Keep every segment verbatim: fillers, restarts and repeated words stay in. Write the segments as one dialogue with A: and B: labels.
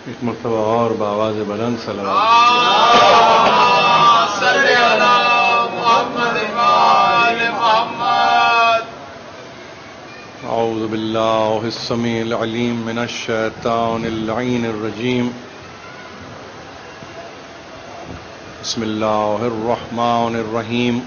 A: ایک مرتبہ اور بآواز بلند صلوات
B: صلی علی محمد وآل محمد.
A: اعوذ باللہ السمیع العلیم من الشیطان اللعین الرجیم. بسم اللہ الرحمن الرحیم.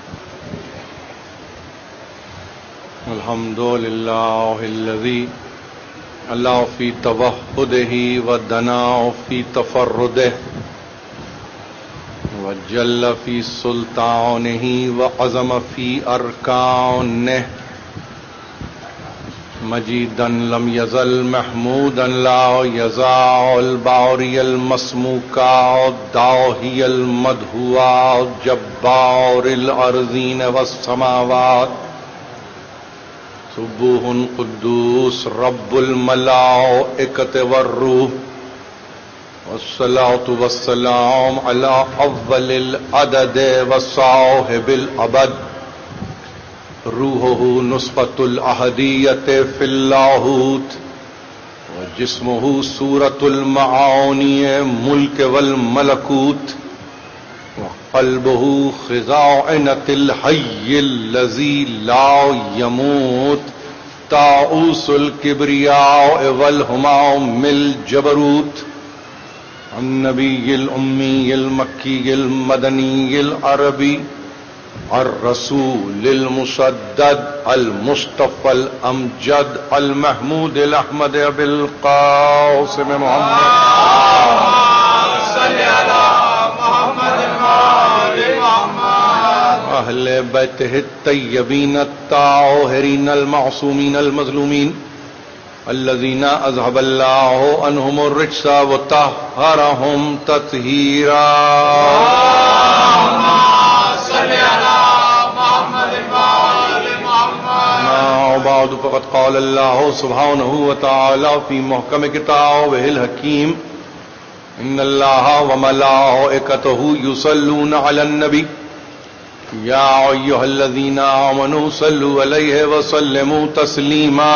A: الحمد للہ الذی اللہ فی توحدہ ودنا فی تفردہ وجل فی سلطانہ وعظم فی ارکانہ مجیدا لم یزل محمودا لا یزال الباری المسموکا الداہی المدھوا جبار الارضین والسماوات سبوح قدوس رب الملائکۃ والروح والصلاة والسلام علی اول العدد وصاحب الابد روحہ نصفۃ الاحدیۃ فی اللاہوت وجسمہ صورۃ المعانی ملک والملکوت وقلبہ خزائنۃ الحی الذی لا یموت طاؤس الکبریاء والہمام الجبروت النبی الامی المکی المدنی العربی الرسول المسدد المصطفى الامجد المحمود الاحمد ابی القاسم محمد
B: صلی علی محمد وآل محمد.
A: اہل بیتہ الطیبین الطاہرین المعصومین المظلومین الذین اذهب اللہ عنہم الرجس وطہرہم تطہیرا. بعد فقد قال اللہ سبحانہ وتعالی فی محکم کتابہ الحکیم ان اللہ وملائکتہ یصلون علی النبی یا ایھا الذین آمنوا صلوا علیہ وسلموا تسلیما.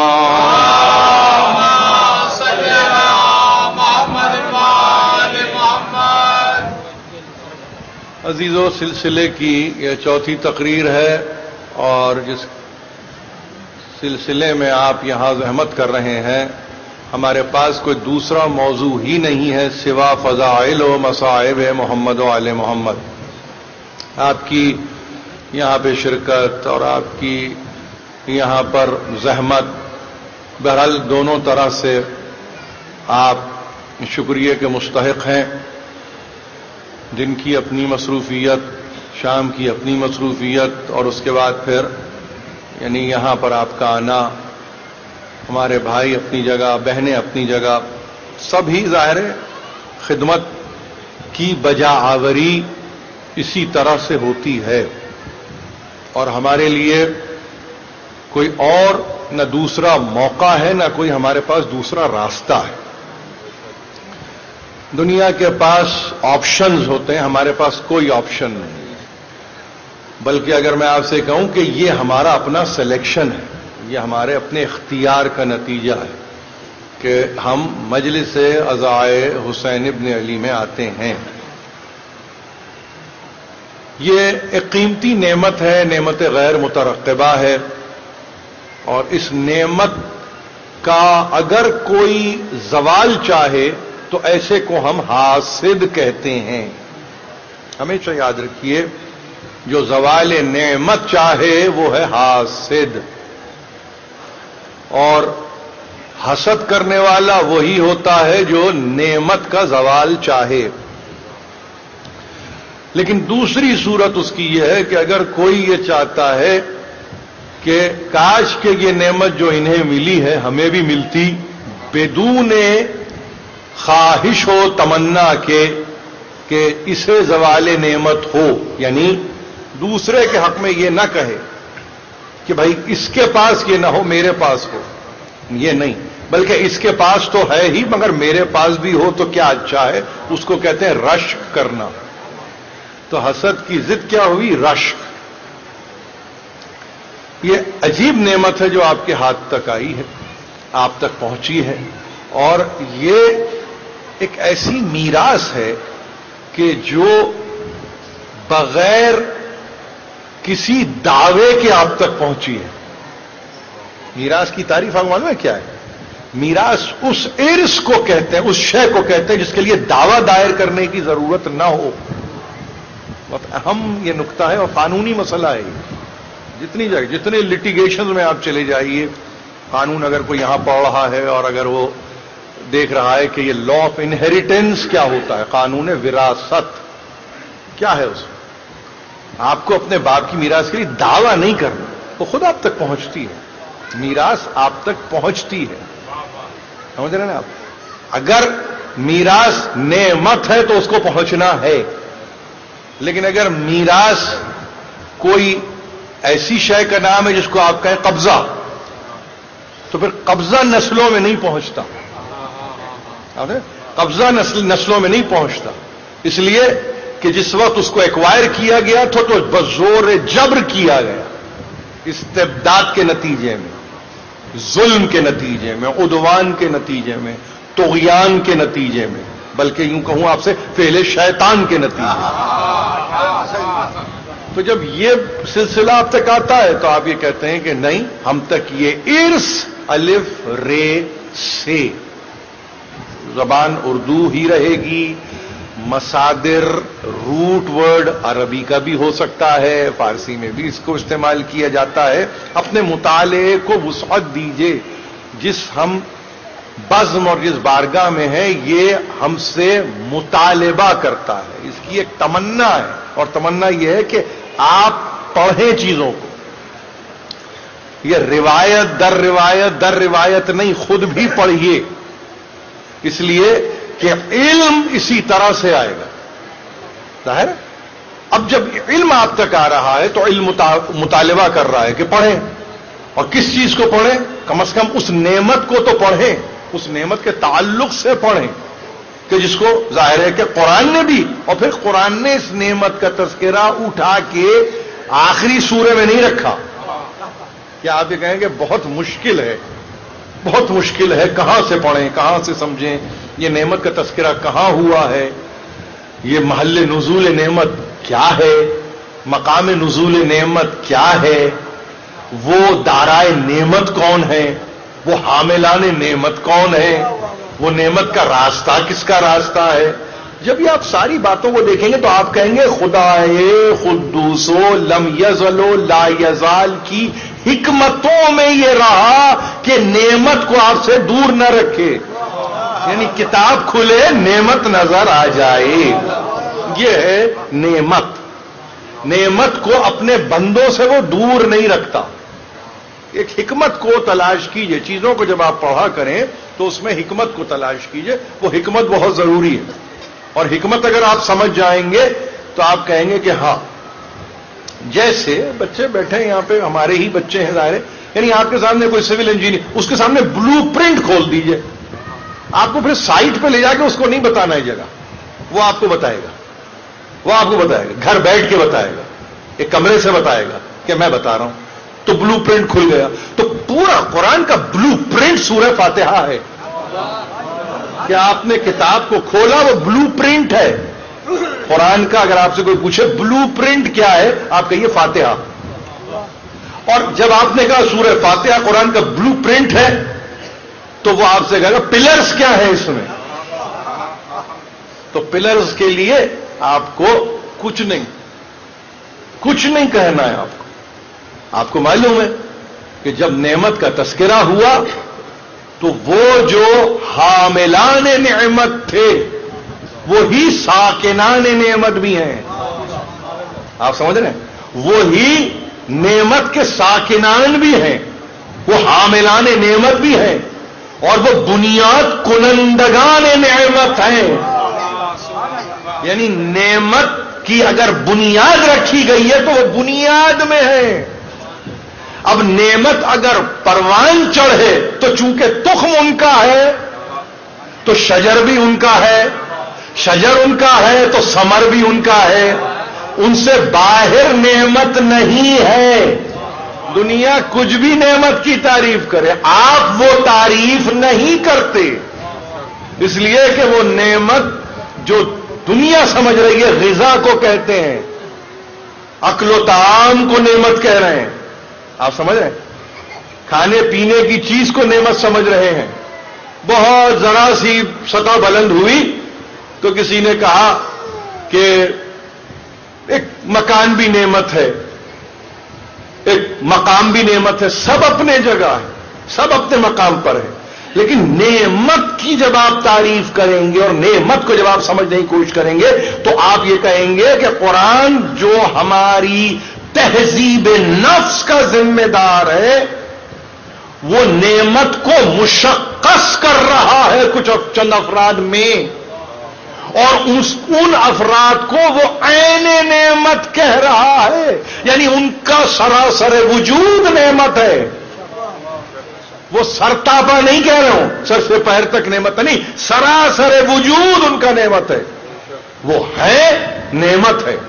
B: صلی علی محمد وآل محمد.
A: عزیزو، سلسلے کی یہ چوتھی تقریر ہے اور جس سلسلے میں آپ یہاں زحمت کر رہے ہیں، ہمارے پاس کوئی دوسرا موضوع ہی نہیں ہے سوا فضائل و مصائب محمد و آل محمد. آپ کی یہاں پہ شرکت اور آپ کی یہاں پر زحمت، بہرحال دونوں طرح سے آپ شکریہ کے مستحق ہیں. دن کی اپنی مصروفیت، شام کی اپنی مصروفیت، اور اس کے بعد پھر یعنی یہاں پر آپ کا آنا، ہمارے بھائی اپنی جگہ، بہنیں اپنی جگہ، سب ہی ظاہر ہے خدمت کی بجا آوری اسی طرح سے ہوتی ہے، اور ہمارے لیے کوئی اور نہ دوسرا موقع ہے نہ کوئی ہمارے پاس دوسرا راستہ ہے. دنیا کے پاس آپشنز ہوتے ہیں، ہمارے پاس کوئی آپشن نہیں، بلکہ اگر میں آپ سے کہوں کہ یہ ہمارا اپنا سلیکشن ہے، یہ ہمارے اپنے اختیار کا نتیجہ ہے کہ ہم مجلس عزائے حسین ابن علی میں آتے ہیں. یہ ایک قیمتی نعمت ہے، نعمت غیر مترقبہ ہے، اور اس نعمت کا اگر کوئی زوال چاہے تو ایسے کو ہم حاسد کہتے ہیں. ہمیشہ یاد رکھیے، جو زوال نعمت چاہے وہ ہے حاسد، اور حسد کرنے والا وہی ہوتا ہے جو نعمت کا زوال چاہے. لیکن دوسری صورت اس کی یہ ہے کہ اگر کوئی یہ چاہتا ہے کہ کاش کہ یہ نعمت جو انہیں ملی ہے ہمیں بھی ملتی، بدون خواہش و تمنا کے کہ اسے زوال نعمت ہو، یعنی دوسرے کے حق میں یہ نہ کہے کہ بھائی اس کے پاس یہ نہ ہو میرے پاس ہو، یہ نہیں، بلکہ اس کے پاس تو ہے ہی مگر میرے پاس بھی ہو تو کیا اچھا ہے، اس کو کہتے ہیں رشک کرنا. تو حسد کی ضد کیا ہوئی؟ رشک. یہ عجیب نعمت ہے جو آپ کے ہاتھ تک آئی ہے، آپ تک پہنچی ہے، اور یہ ایک ایسی میراث ہے کہ جو بغیر کسی دعوے کے آپ تک پہنچی ہے. میراث کی تعریف آپ معلوم ہے کیا ہے؟ میراث اس ارث کو کہتے ہیں، اس شے کو کہتے ہیں جس کے لیے دعویٰ دائر کرنے کی ضرورت نہ ہو. بہت اہم یہ نقطہ ہے اور قانونی مسئلہ ہے. جتنی جگہ جتنے لٹیگیشن میں آپ چلے جائیے، قانون اگر کوئی یہاں پڑھ رہا ہے اور اگر وہ دیکھ رہا ہے کہ یہ لا آف انہیریٹنس کیا ہوتا ہے، قانون وراثت کیا ہے، اس میں آپ کو اپنے باپ کی میراث کے لیے دعویٰ نہیں کرنا، وہ خود آپ تک پہنچتی ہے. میراث آپ تک پہنچتی ہے، سمجھ رہے ہیں نا آپ؟ اگر میراث نعمت ہے تو اس کو پہنچنا ہے، لیکن اگر میراث کوئی ایسی شے کا نام ہے جس کو آپ کہیں قبضہ، تو پھر قبضہ نسلوں میں نہیں پہنچتا. قبضہ نسل نسلوں میں نہیں پہنچتا، اس لیے کہ جس وقت اس کو ایکوائر کیا گیا تھا تو بزور جبر کیا گیا، استبداد کے نتیجے میں، ظلم کے نتیجے میں، عدوان کے نتیجے میں، طغیان کے نتیجے میں، بلکہ یوں کہوں آپ سے فعل شیطان کے نتیجے میں. تو جب یہ سلسلہ آپ تک آتا ہے تو آپ یہ کہتے ہیں کہ نہیں، ہم تک یہ ارث الف رے سے، زبان اردو ہی رہے گی، مصادر روٹ ورڈ عربی کا بھی ہو سکتا ہے، فارسی میں بھی اس کو استعمال کیا جاتا ہے. اپنے مطالعے کو وسعت دیجئے. جس ہم بزم اور جس بارگاہ میں ہے یہ ہم سے مطالبہ کرتا ہے، اس کی ایک تمنا ہے، اور تمنا یہ ہے کہ آپ پڑھیں چیزوں کو. یہ روایت در روایت در روایت نہیں، خود بھی پڑھیے، اس لیے کہ علم اسی طرح سے آئے گا. ظاہر ہے اب جب علم آپ تک آ رہا ہے تو علم مطالبہ کر رہا ہے کہ پڑھیں، اور کس چیز کو پڑھیں؟ کم از کم اس نعمت کو تو پڑھیں، اس نعمت کے تعلق سے پڑھیں کہ جس کو ظاہر ہے کہ قرآن نے بھی، اور پھر قرآن نے اس نعمت کا تذکرہ اٹھا کے آخری سورے میں نہیں رکھا. کیا آپ یہ کہیں کہ بہت مشکل ہے، بہت مشکل ہے، کہاں سے پڑھیں، کہاں سے سمجھیں، یہ نعمت کا تذکرہ کہاں ہوا ہے، یہ محل نزول نعمت کیا ہے، مقام نزول نعمت کیا ہے، وہ دارائے نعمت کون ہے، وہ حاملان نعمت کون ہے، وہ نعمت کا راستہ کس کا راستہ ہے. جب یہ آپ ساری باتوں کو دیکھیں گے تو آپ کہیں گے خدائے قدوس و لم یزل و لا یزال کی حکمتوں میں یہ رہا کہ نعمت کو آپ سے دور نہ رکھے. یعنی کتاب کھلے نعمت نظر آ جائے. یہ ہے نعمت. نعمت کو اپنے بندوں سے وہ دور نہیں رکھتا. ایک حکمت کو تلاش کیجئے. چیزوں کو جب آپ پڑھا کریں تو اس میں حکمت کو تلاش کیجئے. وہ حکمت بہت ضروری ہے، اور حکمت اگر آپ سمجھ جائیں گے تو آپ کہیں گے کہ ہاں. جیسے بچے بیٹھے ہیں یہاں پہ، ہمارے ہی بچے ہیں ظاہر، یعنی آپ کے سامنے کوئی سول انجینئر، اس کے سامنے بلو پرنٹ کھول دیجئے. آپ کو پھر سائٹ پہ لے جا کے اس کو نہیں بتانا ہے جگہ، وہ آپ کو بتائے گا، وہ آپ کو بتائے گا، گھر بیٹھ کے بتائے گا، ایک کمرے سے بتائے گا کہ میں بتا رہا ہوں. تو بلو پرنٹ کھل گیا. تو پورا قرآن کا بلو پرنٹ سورہ فاتحہ ہے. کیا آپ نے کتاب کو کھولا؟ وہ بلو پرنٹ ہے قرآن کا. اگر آپ سے کوئی پوچھے بلو پرنٹ کیا ہے، آپ کہیے فاتحہ. اور جب آپ نے کہا سورہ فاتحہ قرآن کا بلو پرنٹ ہے تو وہ آپ سے کہے گا پلرز کیا ہے اس میں. تو پلرز کے لیے آپ کو کچھ نہیں کچھ نہیں کہنا ہے. آپ کو آپ کو معلوم ہے کہ جب نعمت کا تذکرہ ہوا تو وہ جو حاملان نعمت تھے وہی ساکنان نعمت بھی ہیں. آپ سمجھ رہے ہیں؟ وہی نعمت کے ساکنان بھی ہیں، وہ حاملان نعمت بھی ہیں، اور وہ بنیاد کنندگان نعمت ہیں. یعنی نعمت کی اگر بنیاد رکھی گئی ہے تو وہ بنیاد میں ہے. اب نعمت اگر پروان چڑھے تو چونکہ تخم ان کا ہے تو شجر بھی ان کا ہے، شجر ان کا ہے تو ثمر بھی ان کا ہے. ان سے باہر نعمت نہیں ہے. دنیا کچھ بھی نعمت کی تعریف کرے، آپ وہ تعریف نہیں کرتے. اس لیے کہ وہ نعمت جو دنیا سمجھ رہی ہے غذا کو کہتے ہیں، اکل و طعام کو نعمت کہہ رہے ہیں. آپ سمجھ رہے ہیں؟ کھانے پینے کی چیز کو نعمت سمجھ رہے ہیں. بہت ذرا سی سطح بلند ہوئی تو کسی نے کہا کہ ایک مکان بھی نعمت ہے، ایک مقام بھی نعمت ہے، سب اپنے جگہ ہے، سب اپنے مقام پر ہے. لیکن نعمت کی جب آپ تعریف کریں گے اور نعمت کو جب آپ سمجھنے کی کوشش کریں گے تو آپ یہ کہیں گے کہ قرآن جو ہماری تہذیب نفس کا ذمہ دار ہے وہ نعمت کو مشخص کر رہا ہے کچھ چند افراد میں، اور اس ان افراد کو وہ عین نعمت کہہ رہا ہے، یعنی ان کا سراسر وجود نعمت ہے. وہ سرتاپا نہیں کہہ رہا ہوں، سر سے پیر تک نعمت نہیں، سراسر وجود ان کا نعمت ہے، وہ ہے نعمت ہے.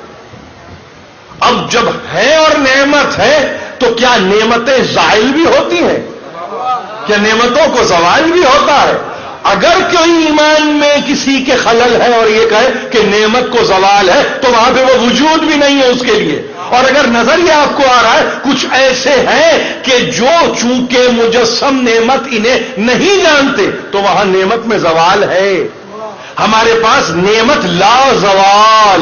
A: اب جب ہے اور نعمت ہے تو کیا نعمتیں زائل بھی ہوتی ہیں؟ کیا نعمتوں کو زوال بھی ہوتا ہے؟ اگر کوئی ایمان میں کسی کے خلل ہے اور یہ کہے کہ نعمت کو زوال ہے تو وہاں پہ وہ وجود بھی نہیں ہے اس کے لیے. اور اگر نظر یہ آپ کو آ رہا ہے کچھ ایسے ہیں کہ جو چونکہ مجسم نعمت انہیں نہیں جانتے تو وہاں نعمت میں زوال ہے. ہمارے پاس نعمت لا زوال،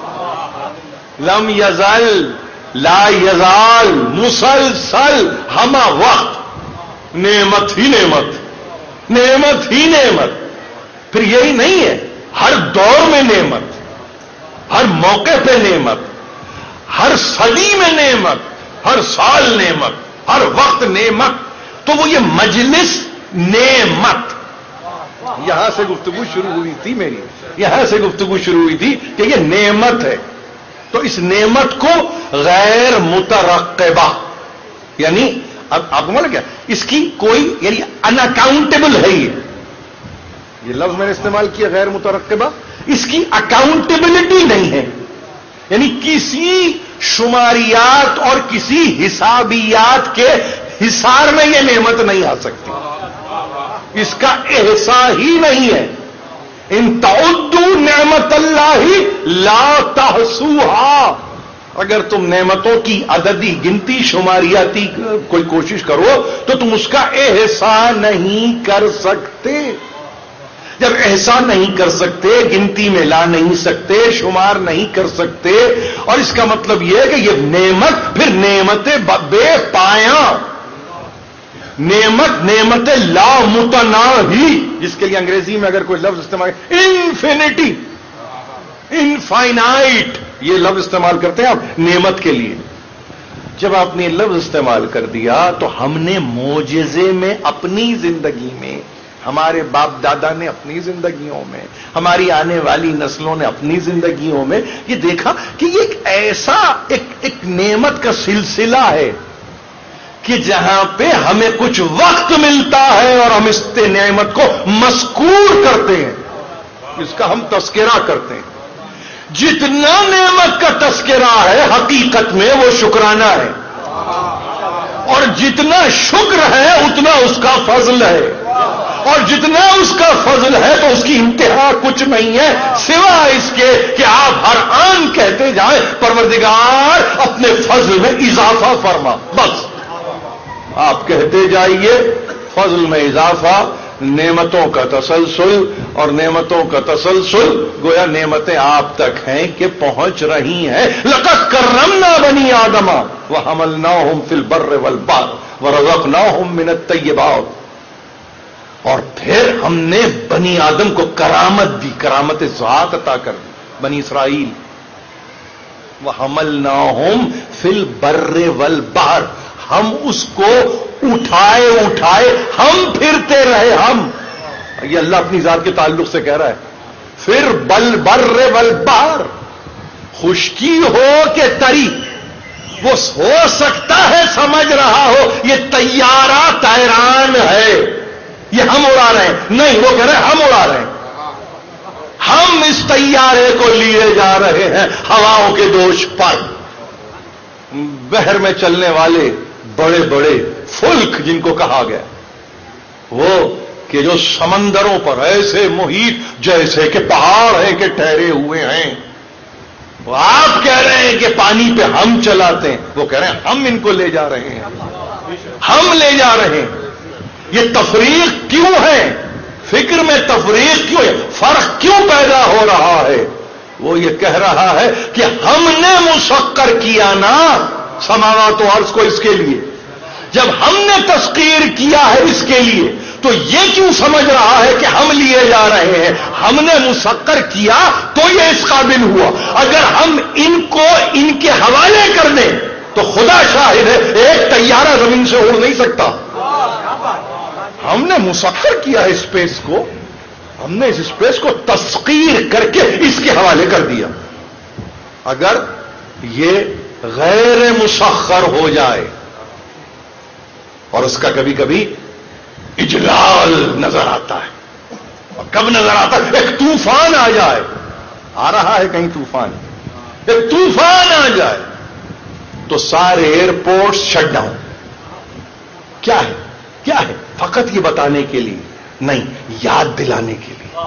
A: لم یزل، لا یزال، مسلسل، ہمہ وقت نعمت ہی نعمت، نعمت ہی نعمت. پھر یہی نہیں ہے، ہر دور میں نعمت، ہر موقع پہ نعمت، ہر صدی میں نعمت، ہر سال نعمت، ہر وقت نعمت. تو وہ یہ مجلس نعمت، یہاں سے گفتگو شروع ہوئی تھی میری، یہاں سے گفتگو شروع ہوئی تھی کہ یہ نعمت ہے. تو اس نعمت کو غیر مترقبہ، یعنی اب آپ کو معلوم کیا اس کی کوئی یعنی ان اکاؤنٹیبل ہے، یہ یہ لفظ میں نے استعمال کیا غیر مترقبہ، اس کی اکاؤنٹیبلٹی نہیں ہے، یعنی کسی شماریات اور کسی حسابیات کے حصار میں یہ نعمت نہیں آ سکتی، اس کا احساس ہی نہیں ہے. ان تعدوا نعمت اللہ لا تحصوها، اگر تم نعمتوں کی عددی گنتی شماریاتی کوئی کوشش کرو تو تم اس کا احساس نہیں کر سکتے. جب احساس نہیں کر سکتے، گنتی میں لا نہیں سکتے، شمار نہیں کر سکتے، اور اس کا مطلب یہ ہے کہ یہ نعمت پھر نعمت بے پایاں، نعمت نعمت لا متناہی، جس کے لیے انگریزی میں اگر کوئی لفظ استعمال انفینٹی، انفائنائٹ، یہ لفظ استعمال کرتے ہیں آپ نعمت کے لیے. جب آپ نے یہ لفظ استعمال کر دیا تو ہم نے معجزے میں اپنی زندگی میں، ہمارے باپ دادا نے اپنی زندگیوں میں، ہماری آنے والی نسلوں نے اپنی زندگیوں میں یہ دیکھا کہ یہ ایک ایسا ایک ایک نعمت کا سلسلہ ہے کہ جہاں پہ ہمیں کچھ وقت ملتا ہے اور ہم اس نعمت کو مذکور کرتے ہیں، اس کا ہم تذکرہ کرتے ہیں. جتنا نعمت کا تذکرہ ہے حقیقت میں وہ شکرانہ ہے، اور جتنا شکر ہے اتنا اس کا فضل ہے، اور جتنا اس کا فضل ہے تو اس کی انتہا کچھ نہیں ہے سوائے اس کے کہ آپ ہر آن کہتے جائیں پروردگار اپنے فضل میں اضافہ فرما. بس آپ کہتے جائیے فضل میں اضافہ، نعمتوں کا تسلسل، اور نعمتوں کا تسلسل گویا نعمتیں آپ تک ہیں کہ پہنچ رہی ہیں. لقد کرمنا بنی آدم وحملناہم فی البر والبحر ورزقناہم من الطیبات، اور پھر ہم نے بنی آدم کو کرامت دی، کرامت ذات عطا کر دی. بنی اسرائیل وحملناہم فی البر والبحر، ہم اس کو اٹھائے اٹھائے ہم پھرتے رہے. ہم یہ اللہ اپنی ذات کے تعلق سے کہہ رہا ہے. پھر بل بر والبحر، خشکی ہو کہ تری، وہ ہو سکتا ہے سمجھ رہا ہو یہ طیارہ طیران ہے، یہ ہم اڑا رہے ہیں، نہیں، وہ کہہ رہے ہیں ہم اڑا رہے ہیں. ہم اس طیارے کو لیے جا رہے ہیں ہواؤں کے دوش پر. بحر میں چلنے والے بڑے بڑے فلک جن کو کہا گیا، وہ کہ جو سمندروں پر ایسے محیط جیسے کہ پہاڑ ہیں کہ ٹھہرے ہوئے ہیں، وہ آپ کہہ رہے ہیں کہ پانی پہ ہم چلاتے ہیں، وہ کہہ رہے ہیں ہم ان کو لے جا رہے ہیں، ہم لے جا رہے ہیں۔ یہ تفریق کیوں ہے؟ فکر میں تفریق کیوں ہے؟ فرق کیوں پیدا ہو رہا ہے؟ وہ یہ کہہ رہا ہے کہ ہم نے مسخر کیا نا سماوات و ارض کو اس کے لیے، جب ہم نے تسخیر کیا ہے اس کے لیے، تو یہ کیوں سمجھ رہا ہے کہ ہم لیے جا رہے ہیں؟ ہم نے مسخر کیا تو یہ اس قابل ہوا۔ اگر ہم ان کو ان کے حوالے کر دیں تو خدا شاہد ہے ایک طیارہ زمین سے اڑ نہیں سکتا۔ ہم نے مسخر کیا ہے اسپیس کو، ہم نے اس اسپیس کو تسخیر کر کے اس کے حوالے کر دیا۔ اگر یہ غیر مسخر ہو جائے اور اس کا کبھی کبھی اجلال نظر آتا ہے، اور کب نظر آتا ہے؟ ایک طوفان آ جائے، آ رہا ہے کہیں طوفان، ایک طوفان آ جائے تو سارے ایئرپورٹس شٹ ڈاؤن۔ کیا ہے؟ کیا ہے؟ فقط یہ بتانے کے لیے نہیں، یاد دلانے کے لیے،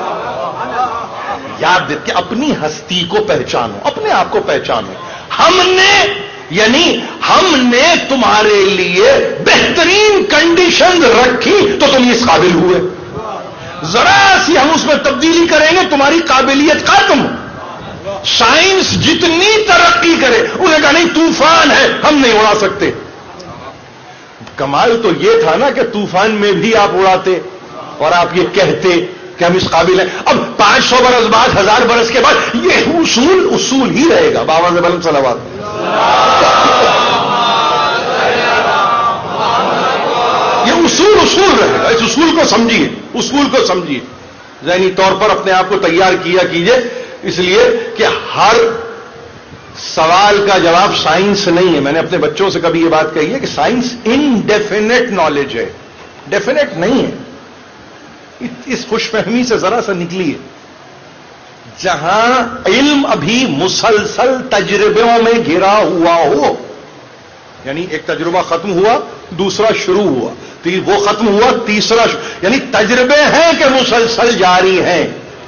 A: یاد دے کہ اپنی ہستی کو پہچانو، اپنے آپ کو پہچانو۔ ہم نے یعنی ہم نے تمہارے لیے بہترین کنڈیشن رکھی تو تم اس قابل ہوئے، ذرا سی ہم اس میں تبدیلی کریں گے تمہاری قابلیت ختم۔ سائنس جتنی ترقی کرے، انہیں کہا نہیں طوفان ہے ہم نہیں اڑا سکتے۔ کمال تو یہ تھا نا کہ طوفان میں بھی آپ اڑاتے اور آپ یہ کہتے کہ ہم اس قابل ہیں۔ اب پانچ سو برس بعد، ہزار برس کے بعد یہ اصول اصول ہی رہے گا۔ بابا زبان صلوات، یہ اصول اصول رہے گا۔ اس اصول کو سمجھیے، اصول کو سمجھیے، ذہنی طور پر اپنے آپ کو تیار کیا کیجئے، اس لیے کہ ہر سوال کا جواب سائنس نہیں ہے۔ میں نے اپنے بچوں سے کبھی یہ بات کہی ہے کہ سائنس انڈیفینٹ نالج ہے، ڈیفینیٹ نہیں ہے۔ اس خوش فہمی سے ذرا سا نکلیے۔ جہاں علم ابھی مسلسل تجربوں میں گھرا ہوا ہو، یعنی ایک تجربہ ختم ہوا دوسرا شروع ہوا، وہ ختم ہوا تیسرا شروع، یعنی تجربے ہیں کہ مسلسل جاری ہیں۔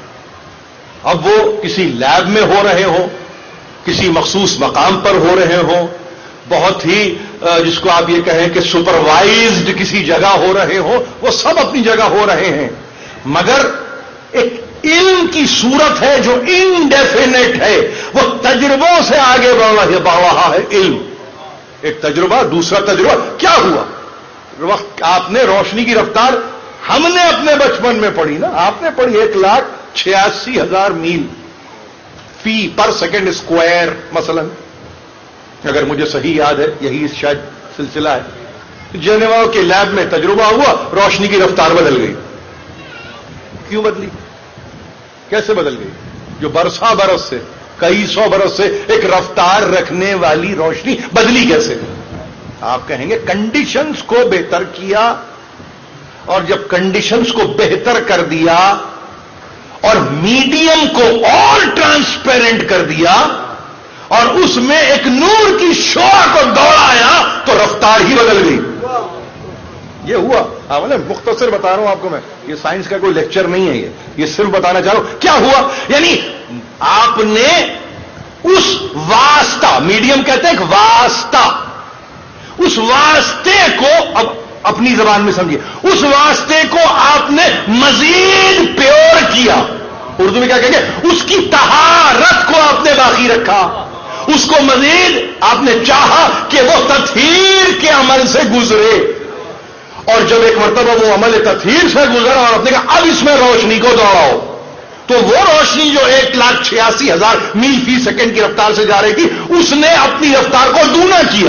A: اب وہ کسی لیب میں ہو رہے ہوں، کسی مخصوص مقام پر ہو رہے ہوں، بہت ہی جس کو آپ یہ کہیں کہ سپروائزڈ کسی جگہ ہو رہے ہوں، وہ سب اپنی جگہ ہو رہے ہیں، مگر ایک علم کی صورت ہے جو انڈیفینٹ ہے، وہ تجربوں سے آگے بڑھ رہا ہے علم۔ ایک تجربہ دوسرا تجربہ، کیا ہوا؟ وقت آپ نے روشنی کی رفتار ہم نے اپنے بچپن میں پڑھی نا، آپ نے پڑھی ایک لاکھ چھیاسی ہزار میل فی پر سیکنڈ اسکوائر مثلا، اگر مجھے صحیح یاد ہے، یہی شاید سلسلہ ہے۔ جنیوا کے لیب میں تجربہ ہوا، روشنی کی رفتار بدل گئی۔ کیوں بدلی؟ کیسے بدل گئی؟ جو برسا برس سے، کئی سو برس سے ایک رفتار رکھنے والی روشنی بدلی کیسے؟ آپ کہیں گے کنڈیشنز کو بہتر کیا، اور جب کنڈیشنز کو بہتر کر دیا اور میڈیم کو اور ٹرانسپیرنٹ کر دیا اور اس میں ایک نور کی شعاع کو دوڑایا تو رفتار ہی بدل گئی۔ یہ ہوا۔ میں مختصر بتا رہا ہوں آپ کو، میں یہ سائنس کا کوئی لیکچر نہیں ہے، یہ یہ صرف بتانا چاہ رہا ہوں کیا ہوا۔ یعنی آپ نے اس واسطہ، میڈیم کہتے ہیں ایک واسطہ، اس واسطے کو اب اپنی زبان میں سمجھیے، اس واسطے کو آپ نے مزید پیور کیا۔ اردو میں کیا کہیں گے؟ اس کی طہارت کو آپ نے باقی رکھا، اس کو مزید آپ نے چاہا کہ وہ تطہیر کے عمل سے گزرے، اور جب ایک مرتبہ وہ عمل تطہیر سے گزرا اور آپ نے کہا اب اس میں روشنی کو دوڑاؤ، تو وہ روشنی جو ایک لاکھ چھیاسی ہزار میل فی سیکنڈ کی رفتار سے جا رہی تھی، اس نے اپنی رفتار کو دونا کیا۔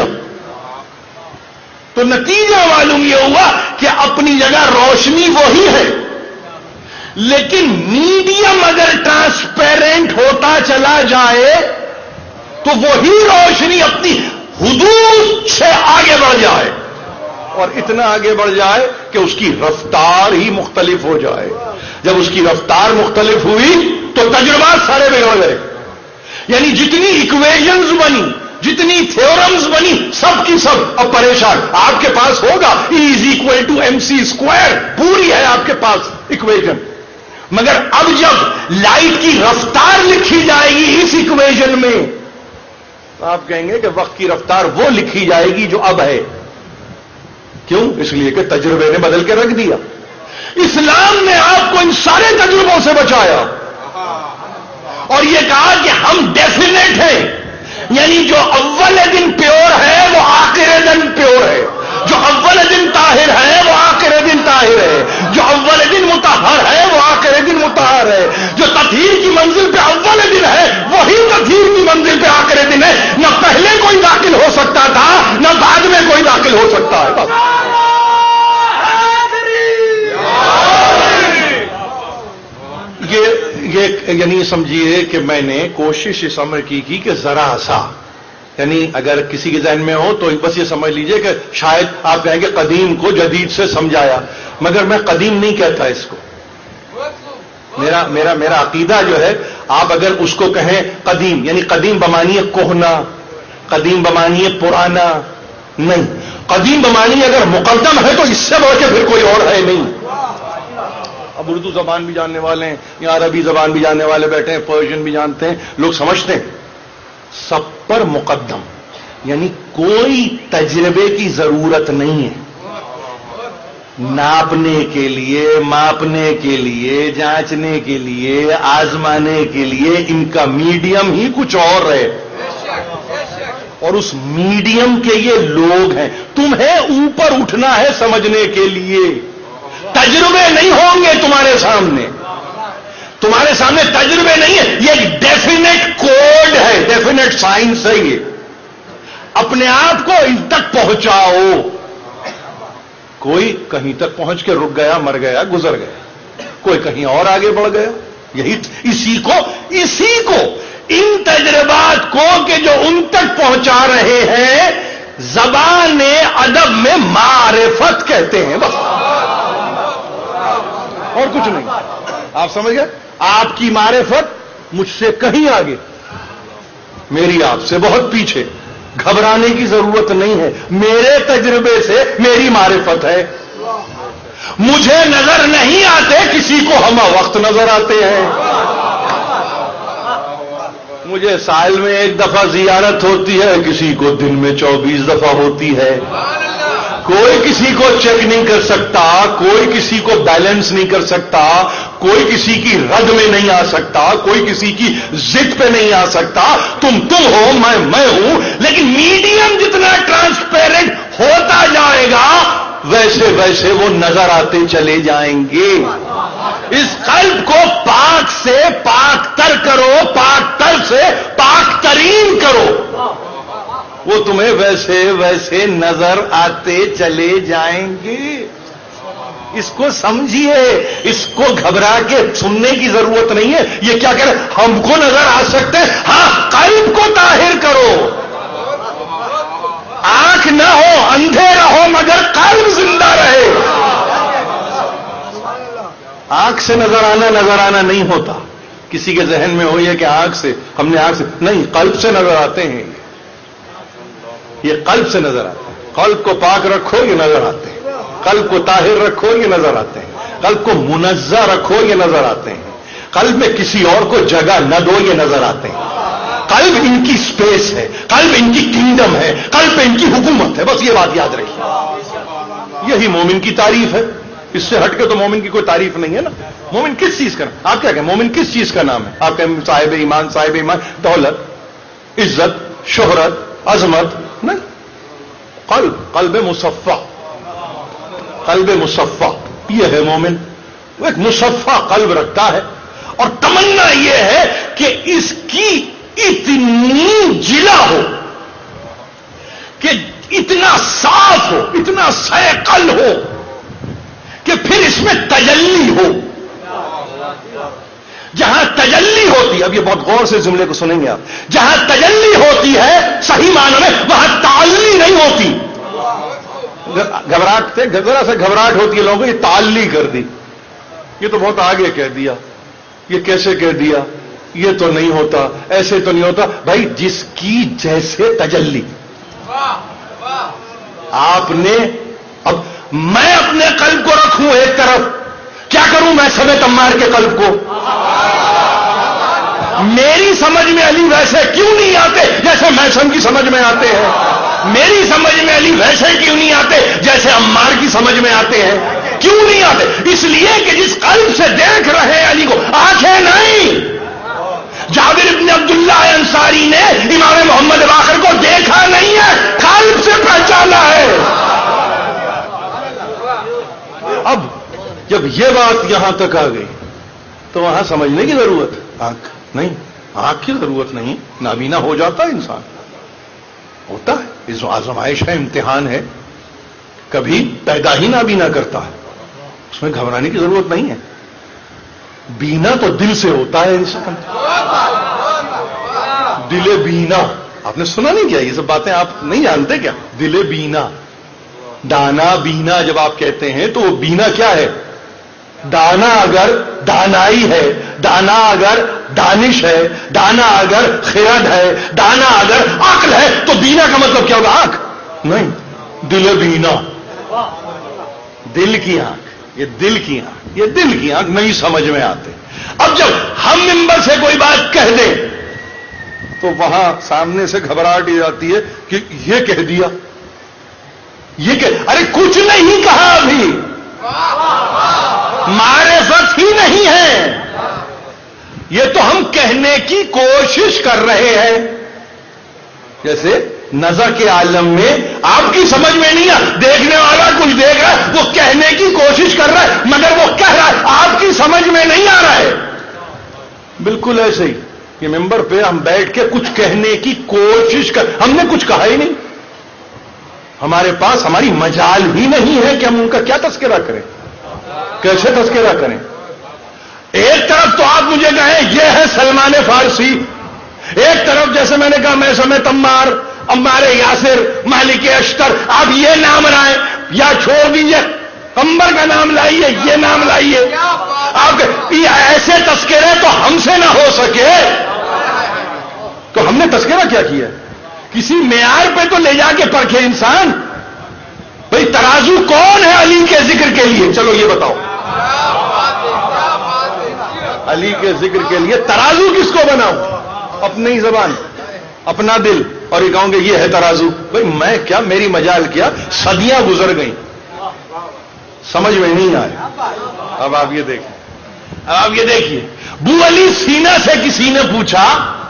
A: تو نتیجہ معلوم یہ ہوا کہ اپنی جگہ روشنی وہی ہے، لیکن میڈیم اگر ٹرانسپیرنٹ ہوتا چلا جائے تو وہی روشنی اپنی حدود سے آگے بڑھ جائے، اور اتنا آگے بڑھ جائے کہ اس کی رفتار ہی مختلف ہو جائے۔ جب اس کی رفتار مختلف ہوئی تو تجربات سارے بگڑ گئے، یعنی جتنی ایکویشنز بنی جتنی تھیورمز بنی سب کی سب اب پریشان. آپ کے پاس ہوگا E is equal to M C square, پوری ہے آپ کے پاس اکویژن, مگر اب جب لائٹ کی رفتار لکھی جائے گی اس اکویژن میں, آپ کہیں گے کہ وقت کی رفتار وہ لکھی جائے گی جو اب ہے. کیوں؟ اس لیے کہ تجربے نے بدل کے رکھ دیا. اسلام نے آپ کو ان سارے تجربوں سے بچایا اور یہ کہا کہ ہم ڈیفینیٹ ہیں, یعنی جو اول دن پیور ہے وہ آخر دن پیور ہے, جو اول دن طاہر ہے وہ آخر دن طاہر ہے, جو اول دن مطہر ہے وہ آخر دن مطہر ہے, جو تطہیر کی منزل پہ اول دن ہے وہی تطہیر کی منزل پہ آخر دن ہے. نہ پہلے کوئی داخل ہو سکتا تھا نہ بعد میں کوئی داخل ہو سکتا ہے. بس یہ یہ یعنی سمجھیے کہ میں نے کوشش اس عمر کی کی کہ ذرا سا, یعنی اگر کسی کے ذہن میں ہو تو بس یہ سمجھ لیجئے کہ شاید آپ کہیں گے قدیم کو جدید سے سمجھایا, مگر میں قدیم نہیں کہتا اس کو. میرا میرا میرا عقیدہ جو ہے, آپ اگر اس کو کہیں قدیم, یعنی قدیم بمانی کوہنا, قدیم بمانی پرانا نہیں, قدیم بمانی اگر مقدم ہے تو اس سے بڑھ کے پھر کوئی اور ہے نہیں. اب اردو زبان بھی جاننے والے ہیں یا عربی زبان بھی جاننے والے بیٹھے ہیں, پرشین بھی جانتے ہیں, لوگ سمجھتے ہیں سب پر مقدم, یعنی کوئی تجربے کی ضرورت نہیں ہے. ناپنے کے لیے, ماپنے کے لیے, جانچنے کے لیے, آزمانے کے لیے ان کا میڈیم ہی کچھ اور ہے, اور اس میڈیم کے یہ لوگ ہیں. تمہیں اوپر اٹھنا ہے سمجھنے کے لیے, تجربے نہیں ہوں گے تمہارے سامنے, تمہارے سامنے تجربے نہیں ہے. یہ ایک ڈیفینیٹ کوڈ ہے, ڈیفینیٹ سائنس ہے. یہ اپنے آپ کو ان تک پہنچاؤ. کوئی کہیں تک پہنچ کے رک گیا, مر گیا, گزر گیا, کوئی کہیں اور آگے بڑھ گیا. یہی اسی کو اسی کو ان تجربات کو کہ جو ان تک پہنچا رہے ہیں زبان ادب میں معرفت کہتے ہیں. بس اور کچھ نہیں. آپ سمجھ گئے؟ آپ کی معرفت مجھ سے کہیں آگے, میری آپ سے بہت پیچھے. گھبرانے کی ضرورت نہیں ہے, میرے تجربے سے میری معرفت ہے. مجھے نظر نہیں آتے, کسی کو ہم وقت نظر آتے ہیں. مجھے سال میں ایک دفعہ زیارت ہوتی ہے, کسی کو دن میں چوبیس دفعہ ہوتی ہے. کوئی کسی کو چیک نہیں کر سکتا, کوئی کسی کو بیلنس نہیں کر سکتا, کوئی کسی کی رد میں نہیں آ سکتا, کوئی کسی کی ضد پہ نہیں آ سکتا. تم تم ہو, میں میں ہوں, لیکن میڈیم جتنا ٹرانسپیرنٹ ہوتا جائے گا ویسے ویسے وہ نظر آتے چلے جائیں گے. اس قلب کو پاک سے پاک تر کرو, پاک تر سے پاک ترین کرو, وہ تمہیں ویسے ویسے نظر آتے چلے جائیں گے. اس کو سمجھیے, اس کو گھبرا کے سننے کی ضرورت نہیں ہے. یہ کیا کہہ رہے, ہم کو نظر آ سکتے ہیں, ہاں قلب کو طاہر کرو. آنکھ نہ ہو, اندھے رہو, مگر قلب زندہ رہے. آنکھ سے نظر آنا نظر آنا نہیں ہوتا. کسی کے ذہن میں ہو یہ کہ آنکھ سے, ہم نے آنکھ سے نہیں, قلب سے نظر آتے ہیں. یہ قلب سے نظر آتے ہیں. قلب کو پاک رکھو, یہ نظر آتے ہیں. قلب کو طاہر رکھو, یہ نظر آتے ہیں. قلب کو منزہ رکھو, یہ نظر آتے ہیں. قلب میں کسی اور کو جگہ نہ دو, یہ نظر آتے ہیں. قلب ان کی سپیس ہے, قلب ان کی کنگڈم ہے, قلب ان کی حکومت ہے. بس یہ بات یاد رکھیے. یہی مومن کی تعریف ہے. اس سے ہٹ کے تو مومن کی کوئی تعریف نہیں ہے نا. مومن کس چیز کا نام, آپ کیا کہیں مومن کس چیز کا نام ہے؟ آپ کہیں صاحب ایمان, صاحب ایمان دولت, عزت, شہرت, عظمت نہیں. قلب, قلب مصفہ, قلب مصفہ یہ ہے مومن. وہ ایک مصفہ قلب رکھتا ہے, اور تمنا یہ ہے کہ اس کی اتنی جلا ہو, کہ اتنا صاف ہو, اتنا سیقل ہو کہ پھر اس میں تجلی ہو. جہاں تجلی ہوتی ہے, اب یہ بہت غور سے جملے کو سنیں گے آپ, جہاں تجلی ہوتی ہے صحیح معنی میں وہاں تعلی نہیں ہوتی. گھبراہٹ سے ذرا سے گھبراہٹ ہوتی ہے لوگوں کو, یہ تعلی کر دی, یہ تو بہت آگے کہہ دیا, یہ کیسے کہہ دیا, یہ تو نہیں ہوتا، ایسے تو نہیں ہوتا. بھائی جس کی جیسے تجلی. آپ نے اب میں اپنے قلب کو رکھوں ایک طرف، کیا کروں میں سمیت عمار کے قلب کو؟ میری سمجھ میں علی ویسے کیوں نہیں آتے جیسے میسن کی سمجھ میں آتے ہیں؟ میری سمجھ میں علی ویسے کیوں نہیں آتے جیسے عمار کی سمجھ میں آتے ہیں؟ کیوں نہیں آتے؟ اس لیے کہ جس قلب سے دیکھ رہے ہیں علی کو، آنکھیں نہیں. جابر ابن عبداللہ انصاری نے امام محمد باقر کو دیکھا نہیں ہے، قلب سے پہچانا ہے. اب جب یہ بات یہاں تک آ گئی تو وہاں سمجھنے کی ضرورت آنکھ نہیں، آنکھ کی ضرورت نہیں. نابینا ہو جاتا ہے انسان، ہوتا ہے، اس آزمائش ہے، امتحان ہے. کبھی پیدا ہی نابینا کرتا ہے، اس میں گھبرانے کی ضرورت نہیں ہے. بینا تو دل سے ہوتا ہے انسان. دل بینا آپ نے سنا نہیں کیا؟ یہ سب باتیں آپ نہیں جانتے کیا؟ دل بینا، دانا بینا جب آپ کہتے ہیں تو وہ بینا کیا ہے؟ دانا اگر دانائی ہے، دانا اگر دانش ہے، دانا اگر خرد ہے، دانا اگر عقل ہے، تو بینا کا مطلب کیا ہوگا؟ آنکھ نہیں، دل بینا، دل کی آنکھ. یہ دل کی آنکھ، یہ دل کی آنکھ نہیں سمجھ میں آتے. اب جب ہم ممبر سے کوئی بات کہہ دیں تو وہاں سامنے سے گھبراہٹ ہی جاتی ہے کہ یہ کہہ دیا، یہ کہ ارے کچھ نہیں کہا، ابھی معرفت ہی نہیں ہے. یہ تو ہم کہنے کی کوشش کر رہے ہیں. جیسے نظر کے عالم میں آپ کی سمجھ میں نہیں ہے، دیکھنے والا کچھ دیکھ رہا ہے، وہ کہنے کی کوشش کر رہا ہے مگر وہ کہہ رہا ہے، آپ کی سمجھ میں نہیں آ رہا ہے. بالکل ایسے ہی کہ ممبر پہ ہم بیٹھ کے کچھ کہنے کی کوشش کر، ہم نے کچھ کہا ہی نہیں. ہمارے پاس ہماری مجال ہی نہیں ہے کہ ہم ان کا کیا تذکرہ کریں، کیسے تذکرہ کریں. ایک طرف تو آپ مجھے کہیں یہ ہے سلمان فارسی، ایک طرف جیسے میں نے کہا میں سمیت عمار، عمار یاسر، مالک اشتر، آپ یہ نام لائیں یا چھوڑ دیجئے، عمر کا نام لائیے، یہ نام لائیے. آپ ایسے تذکرے تو ہم سے نہ ہو سکے تو ہم نے تذکرہ کیا کیا؟ کسی معیار پہ تو لے جا کے پرکھے انسان. بھئی ترازو کون ہے علی کے ذکر کے لیے؟ چلو یہ بتاؤ، علی کے ذکر کے لیے ترازو کس کو بناؤں؟ اپنی زبان، اپنا دل، اور یہ کہوں کہ یہ ہے ترازو. بھئی میں کیا، میری مجال کیا، صدیاں گزر گئیں، سمجھ میں نہیں آیا. اب آپ یہ دیکھیں، اب آپ یہ دیکھیے، بو علی سینا سے کسی نے پوچھا،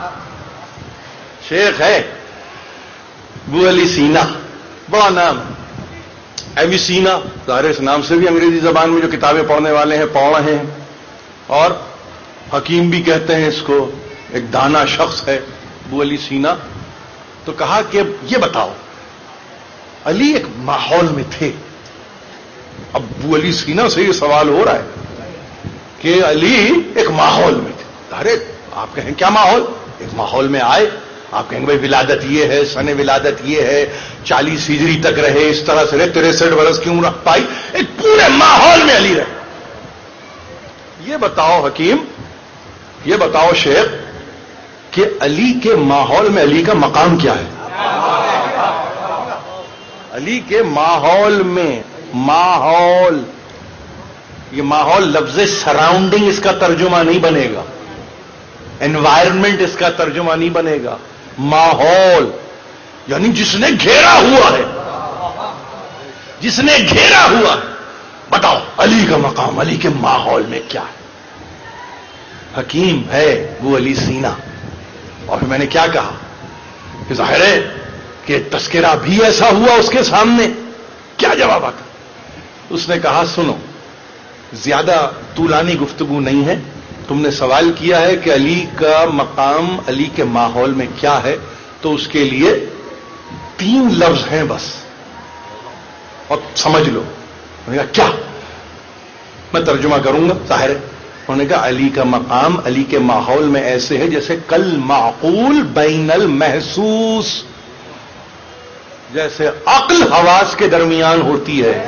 A: شیخ ہے بو علی سینا، بڑا نام، ایمی سینا، ظاہر اس نام سے بھی انگریزی زبان میں جو کتابیں پڑھنے والے ہیں پڑھ رہے ہیں، اور حکیم بھی کہتے ہیں اس کو، ایک دانا شخص ہے بو علی سینا. تو کہا کہ یہ بتاؤ، علی ایک ماحول میں تھے. اب بو علی سینا سے یہ سوال ہو رہا ہے کہ علی ایک ماحول میں تھے. ارے آپ کہیں کیا ماحول؟ ایک ماحول میں آئے، آپ کہیں گے بھائی ولادت یہ ہے، سن ولادت یہ ہے، چالیس ہجری تک رہے، اس طرح سے رہے، تریسٹھ برس کی عمر پائی، ایک پورے ماحول میں علی رہے. یہ بتاؤ حکیم، یہ بتاؤ شیخ کہ علی کے ماحول میں علی کا مقام کیا ہے؟ علی کے ماحول میں، ماحول، یہ ماحول لفظ سراؤنڈنگ اس کا ترجمہ نہیں بنے گا، انوائرمنٹ اس کا ترجمہ نہیں بنے گا. ماحول یعنی جس نے گھیرا ہوا ہے، جس نے گھیرا ہوا ہے. بتاؤ علی کا مقام، علی کے ماحول میں کیا ہے؟ حکیم ہے وہ علی سینا. اور پھر میں نے کیا کہا کہ ظاہر ہے کہ تذکرہ بھی ایسا ہوا اس کے سامنے. کیا جواب آتا؟ اس نے کہا سنو، زیادہ طولانی گفتگو نہیں ہے، تم نے سوال کیا ہے کہ علی کا مقام علی کے ماحول میں کیا ہے، تو اس کے لیے تین لفظ ہیں بس، اور سمجھ لو. میں نے کہا کیا؟ میں ترجمہ کروں گا، ظاہر ہے. انہوں نے کہا علی کا مقام علی کے ماحول میں ایسے ہے جیسے کل معقول بین المحسوس، جیسے عقل حواس کے درمیان ہوتی ہے.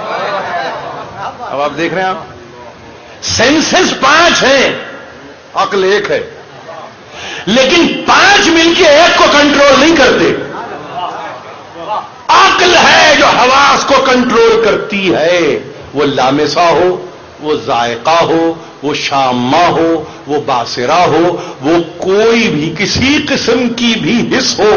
A: اب آپ دیکھ رہے ہیں، آپ سینسز پانچ ہیں، عقل ایک ہے. لیکن پانچ مل کے ایک کو کنٹرول نہیں کرتے. عقل ہے جو حواس کو کنٹرول کرتی ہے، وہ لامسا ہو، وہ ذائقہ ہو، وہ شامہ ہو، وہ باصرہ ہو، وہ کوئی بھی کسی قسم کی بھی حس ہو.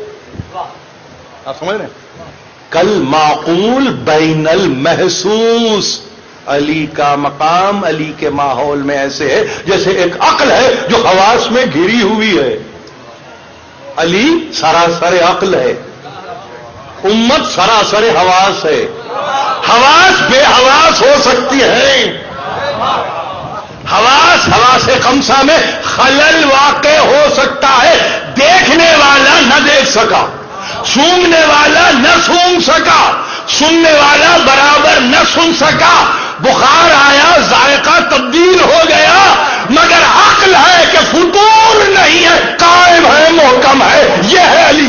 A: آپ سمجھ رہے ہیں؟ کل معقول بین المحسوس. علی کا مقام علی کے ماحول میں ایسے ہے جیسے ایک عقل ہے جو حواس میں گھری ہوئی ہے. علی سراسر عقل ہے، امت سراسر حواس ہے. حواس بے حواس ہو سکتی ہے، حواس حواس خمسہ میں خلل واقع ہو سکتا ہے. دیکھنے والا نہ دیکھ سکا، سونگنے والا نہ سونگ سکا، سننے والا برابر نہ سن سکا. بخار آیا، ذائقہ تبدیل ہو گیا، مگر عقل ہے کہ فطور نہیں ہے، قائم ہے، محکم ہے. یہ ہے علی.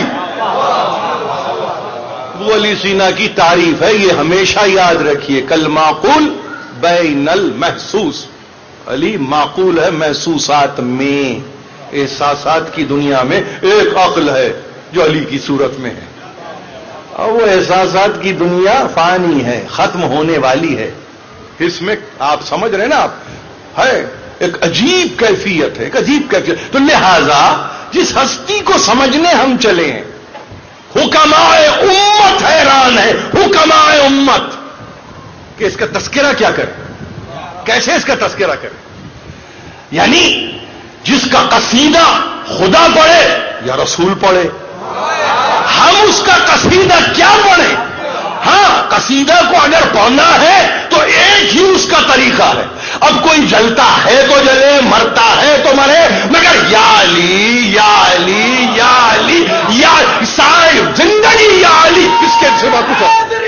A: وہ علی سینا کی تعریف ہے، یہ ہمیشہ یاد رکھیے. کل معقول بین المحسوس. علی معقول ہے محسوسات میں، احساسات کی دنیا میں ایک عقل ہے جو علی کی صورت میں ہے. اور وہ احساسات کی دنیا فانی ہے، ختم ہونے والی ہے. اس میں آپ سمجھ رہے ہیں نا، آپ ہے ایک عجیب کیفیت ہے، ایک عجیب کیفیت. تو لہذا جس ہستی کو سمجھنے ہم چلے ہیں، حکماء امت حیران ہے، حکماء امت کہ اس کا تذکرہ کیا کرے، کیسے اس کا تذکرہ کرے. یعنی جس کا قصیدہ خدا پڑھے یا رسول پڑھے، ہم اس کا قصیدہ کیا پڑھیں. ہاں قصیدہ کو اگر پڑھنا ہے تو ایک ہی اس کا طریقہ ہے. اب کوئی جلتا ہے تو جلے، مرتا ہے تو مرے، مگر یا علی یا علی یا علی یا ساری زندگی یا علی، اس کے سوا کچھ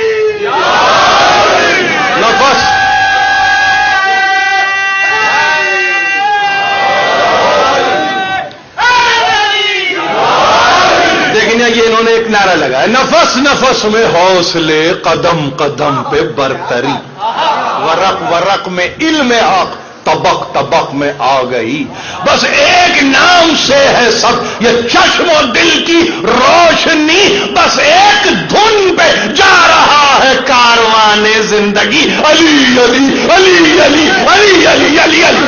A: نفس. یہ انہوں نے ایک نعرہ لگایا، نفس نفس میں حوصلے، قدم قدم پہ برتری، ورق ورق میں علم حق، طبق طبق میں آ گئی. بس ایک نام سے ہے سب یہ چشم و دل کی روشنی، بس ایک دھن پہ جا رہا ہے کاروان زندگی. علی علی علی علی علی علی علی علی.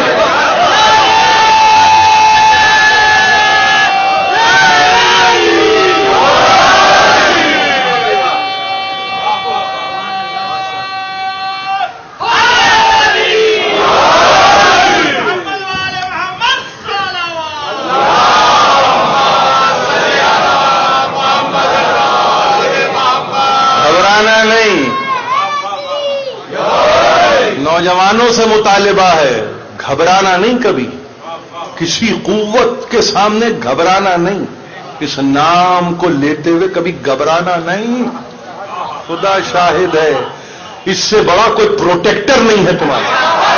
A: نوجوانوں سے مطالبہ ہے، گھبرانا نہیں، کبھی کسی قوت کے سامنے گھبرانا نہیں. اس نام کو لیتے ہوئے کبھی گھبرانا نہیں. خدا شاہد ہے، اس سے بڑا کوئی پروٹیکٹر نہیں ہے تمہارا.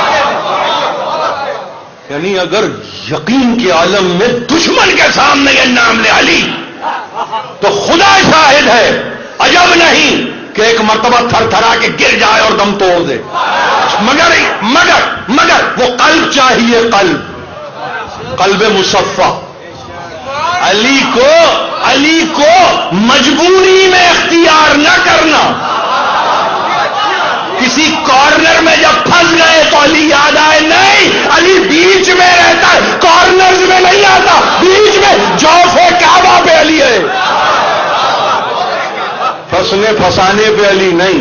A: یعنی اگر یقین کے عالم میں دشمن کے سامنے یہ نام لے علی، تو خدا شاہد ہے عجب نہیں کہ ایک مرتبہ تھر تھرا کے گر جائے اور دم توڑ دے. مگر مگر مگر وہ قلب چاہیے، قلب قلب مصفہ. علی کو علی کو مجبوری میں اختیار نہ کرنا. کسی کارنر میں جب پھنس گئے تو علی یاد آئے، نہیں، علی بیچ میں رہتا ہے، کارنرز میں نہیں آتا. بیچ میں جوف کعبہ پہ علی ہے، پھنسنے پھنسانے پہ علی نہیں.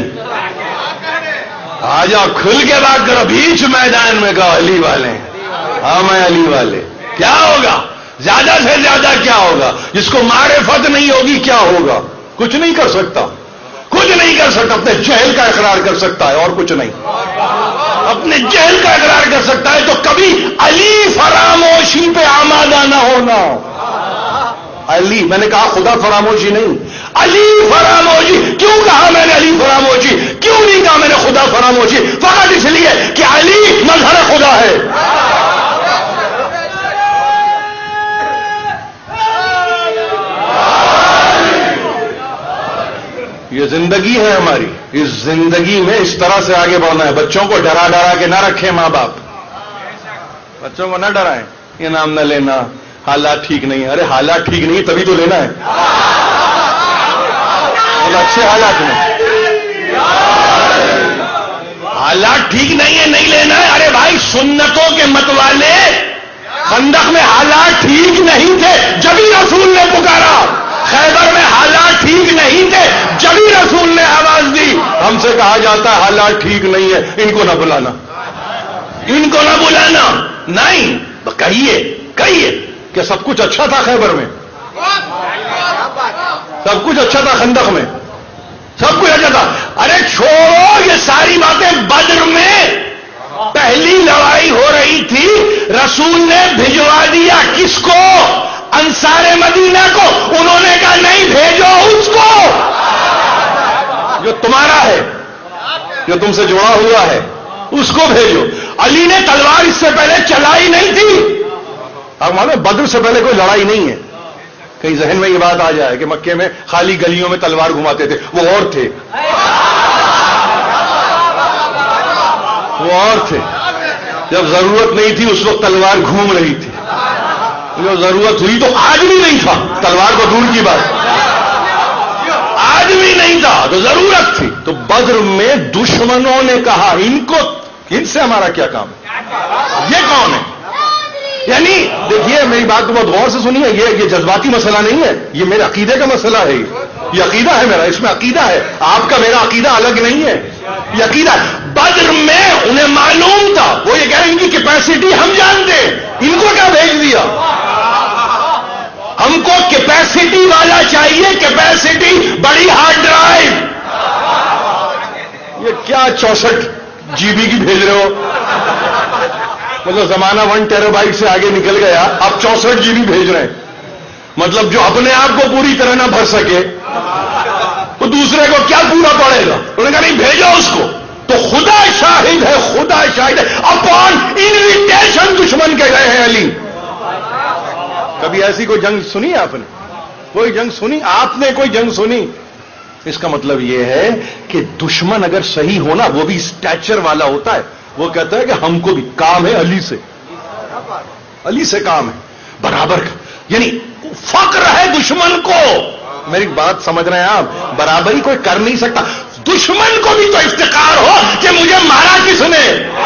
A: آجا کھل کے بات کرو، بیچ میدان میں کہو علی والے، ہاں میں علی والے. کیا ہوگا؟ زیادہ سے زیادہ کیا ہوگا؟ جس کو معرفت نہیں ہوگی کیا ہوگا؟ کچھ نہیں کر سکتا، کچھ نہیں کر سکتا. اپنے جہل کا اقرار کر سکتا ہے اور کچھ نہیں. اپنے جہل کا اقرار کر سکتا ہے. تو کبھی علی فراموشی پہ آمادہ نہ ہونا. علی، میں نے کہا خدا فراموشی نہیں، علی فراموشی. کیوں کہا میں نے علی فراموشی؟ کیوں نہیں کہا میں نے خدا فراموشی؟ فقط اس لیے کہ علی مظہر خدا ہے. یہ زندگی ہے ہماری، اس زندگی میں اس طرح سے آگے بڑھنا ہے. بچوں کو ڈرا ڈرا کے نہ رکھیں ماں باپ، بچوں کو نہ ڈرائیں، یہ نام نہ لینا، حالات ٹھیک نہیں ہے. ارے حالات ٹھیک نہیں تبھی تو لینا ہے. اچھے حالات میں حالات ٹھیک نہیں ہے نہیں لینا ہے. ارے بھائی سنتوں کے متوالے خندق میں حالات ٹھیک نہیں تھے جبھی رسول نے پکارا. خیبر میں حالات ٹھیک نہیں تھے جبھی رسول نے آواز دی. ہم سے کہا جاتا ہے حالات ٹھیک نہیں ہے ان کو نہ بلانا ان کو نہ بلانا. نہیں تو کہیے کہیے کہ سب کچھ اچھا تھا خیبر میں, سب کچھ اچھا تھا خندق میں, سب کچھ اچھا تھا. ارے چھوڑو یہ ساری باتیں. بدر میں پہلی لڑائی ہو رہی تھی, رسول نے بھجوا دیا کس کو؟ انصار مدینہ کو. انہوں نے کہا نہیں بھیجو اس کو جو تمہارا ہے, جو تم سے جڑا ہوا ہے, اس کو بھیجو. علی نے تلوار اس سے پہلے چلائی نہیں تھی. آپ معلوم بدر سے پہلے کوئی لڑائی نہیں ہے. کہیں ذہن میں یہ بات آ جائے کہ مکے میں خالی گلیوں میں تلوار گھماتے تھے, وہ اور تھے وہ اور تھے. جب ضرورت نہیں تھی اس وقت تلوار گھوم رہی تھی, جب ضرورت ہوئی تو آج بھی نہیں تھا. تلوار کو دور کی بات, آج بھی نہیں تھا تو ضرورت تھی. تو بدر میں دشمنوں نے کہا ان کو, ان سے ہمارا کیا کام ہے, یہ کون ہے؟ یعنی دیکھیے میری بات کو بہت غور سے سنیے, یہ یہ جذباتی مسئلہ نہیں ہے, یہ میرے عقیدے کا مسئلہ ہے. یہ عقیدہ ہے میرا, اس میں عقیدہ ہے. آپ کا میرا عقیدہ الگ نہیں ہے, یہ عقیدہ ہے. بدر میں انہیں معلوم تھا, وہ یہ کہہ رہے ہیں ان کی کیپیسٹی ہم جانتے ہیں, ان کو کیا بھیج دیا؟ ہم کو کیپیسٹی والا چاہیے, کیپیسٹی بڑی ہارڈ ڈرائیو. یہ کیا چونسٹھ جی بی کی بھیج رہے ہو؟ مطلب زمانہ ون ٹیرا بائٹ سے آگے نکل گیا, اب چونسٹھ جی بی بھیج رہے ہیں. مطلب جو اپنے آپ کو پوری طرح نہ بھر سکے تو دوسرے کو کیا پورا پڑے گا؟ انہوں نے کہا نہیں بھیجو اس کو. تو خدا شاہد ہے, خدا شاہد ہے, اپون انویٹیشن دشمن کے گئے ہیں علی. کبھی ایسی کوئی جنگ سنی آپ نے؟ کوئی جنگ سنی آپ نے؟ کوئی جنگ سنی؟ اس کا مطلب یہ ہے کہ دشمن اگر صحیح ہونا, وہ بھی اسٹیچر والا ہوتا ہے, وہ کہتا ہے کہ ہم کو بھی کام ہے علی سے, علی سے کام ہے برابر کا. یعنی فقر ہے دشمن کو. میری بات سمجھ رہے ہیں آپ؟ برابری کوئی کر نہیں سکتا. دشمن کو بھی تو افتخار ہو کہ مجھے مارا کس نے.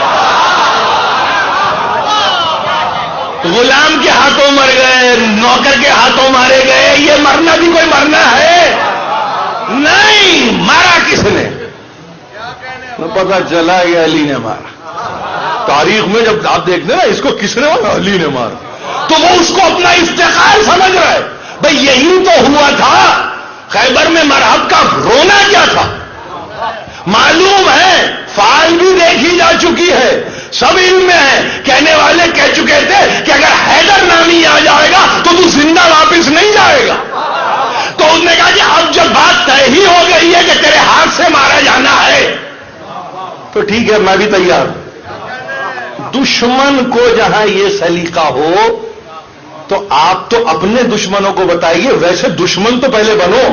A: غلام کے ہاتھوں مر گئے, نوکر کے ہاتھوں مارے گئے, یہ مرنا بھی کوئی مرنا ہے نہیں. مارا کس نے؟ پتا چلا کہ علی نے مارا. تاریخ میں جب آپ دیکھتے ہیں نا اس کو کس نے مارا, علی نے مارا, تو وہ اس کو اپنا افتخار سمجھ رہا ہے. بھئی یہی تو ہوا تھا خیبر میں. مرحب کا رونا کیا تھا معلوم ہے, فعال بھی دیکھی جا چکی ہے, سب علم میں ہے. کہنے والے کہہ چکے تھے کہ اگر حیدر نامی آ جائے گا تو تو زندہ واپس نہیں جائے گا. تو انہوں نے کہا کہ اب جب بات طے ہی ہو گئی ہے کہ تیرے ہاتھ سے مارا جانا ہے تو ٹھیک ہے میں بھی تیار ہوں. دشمن کو جہاں یہ سلیقہ ہو تو آپ تو اپنے دشمنوں کو بتائیے, ویسے دشمن تو پہلے بنو,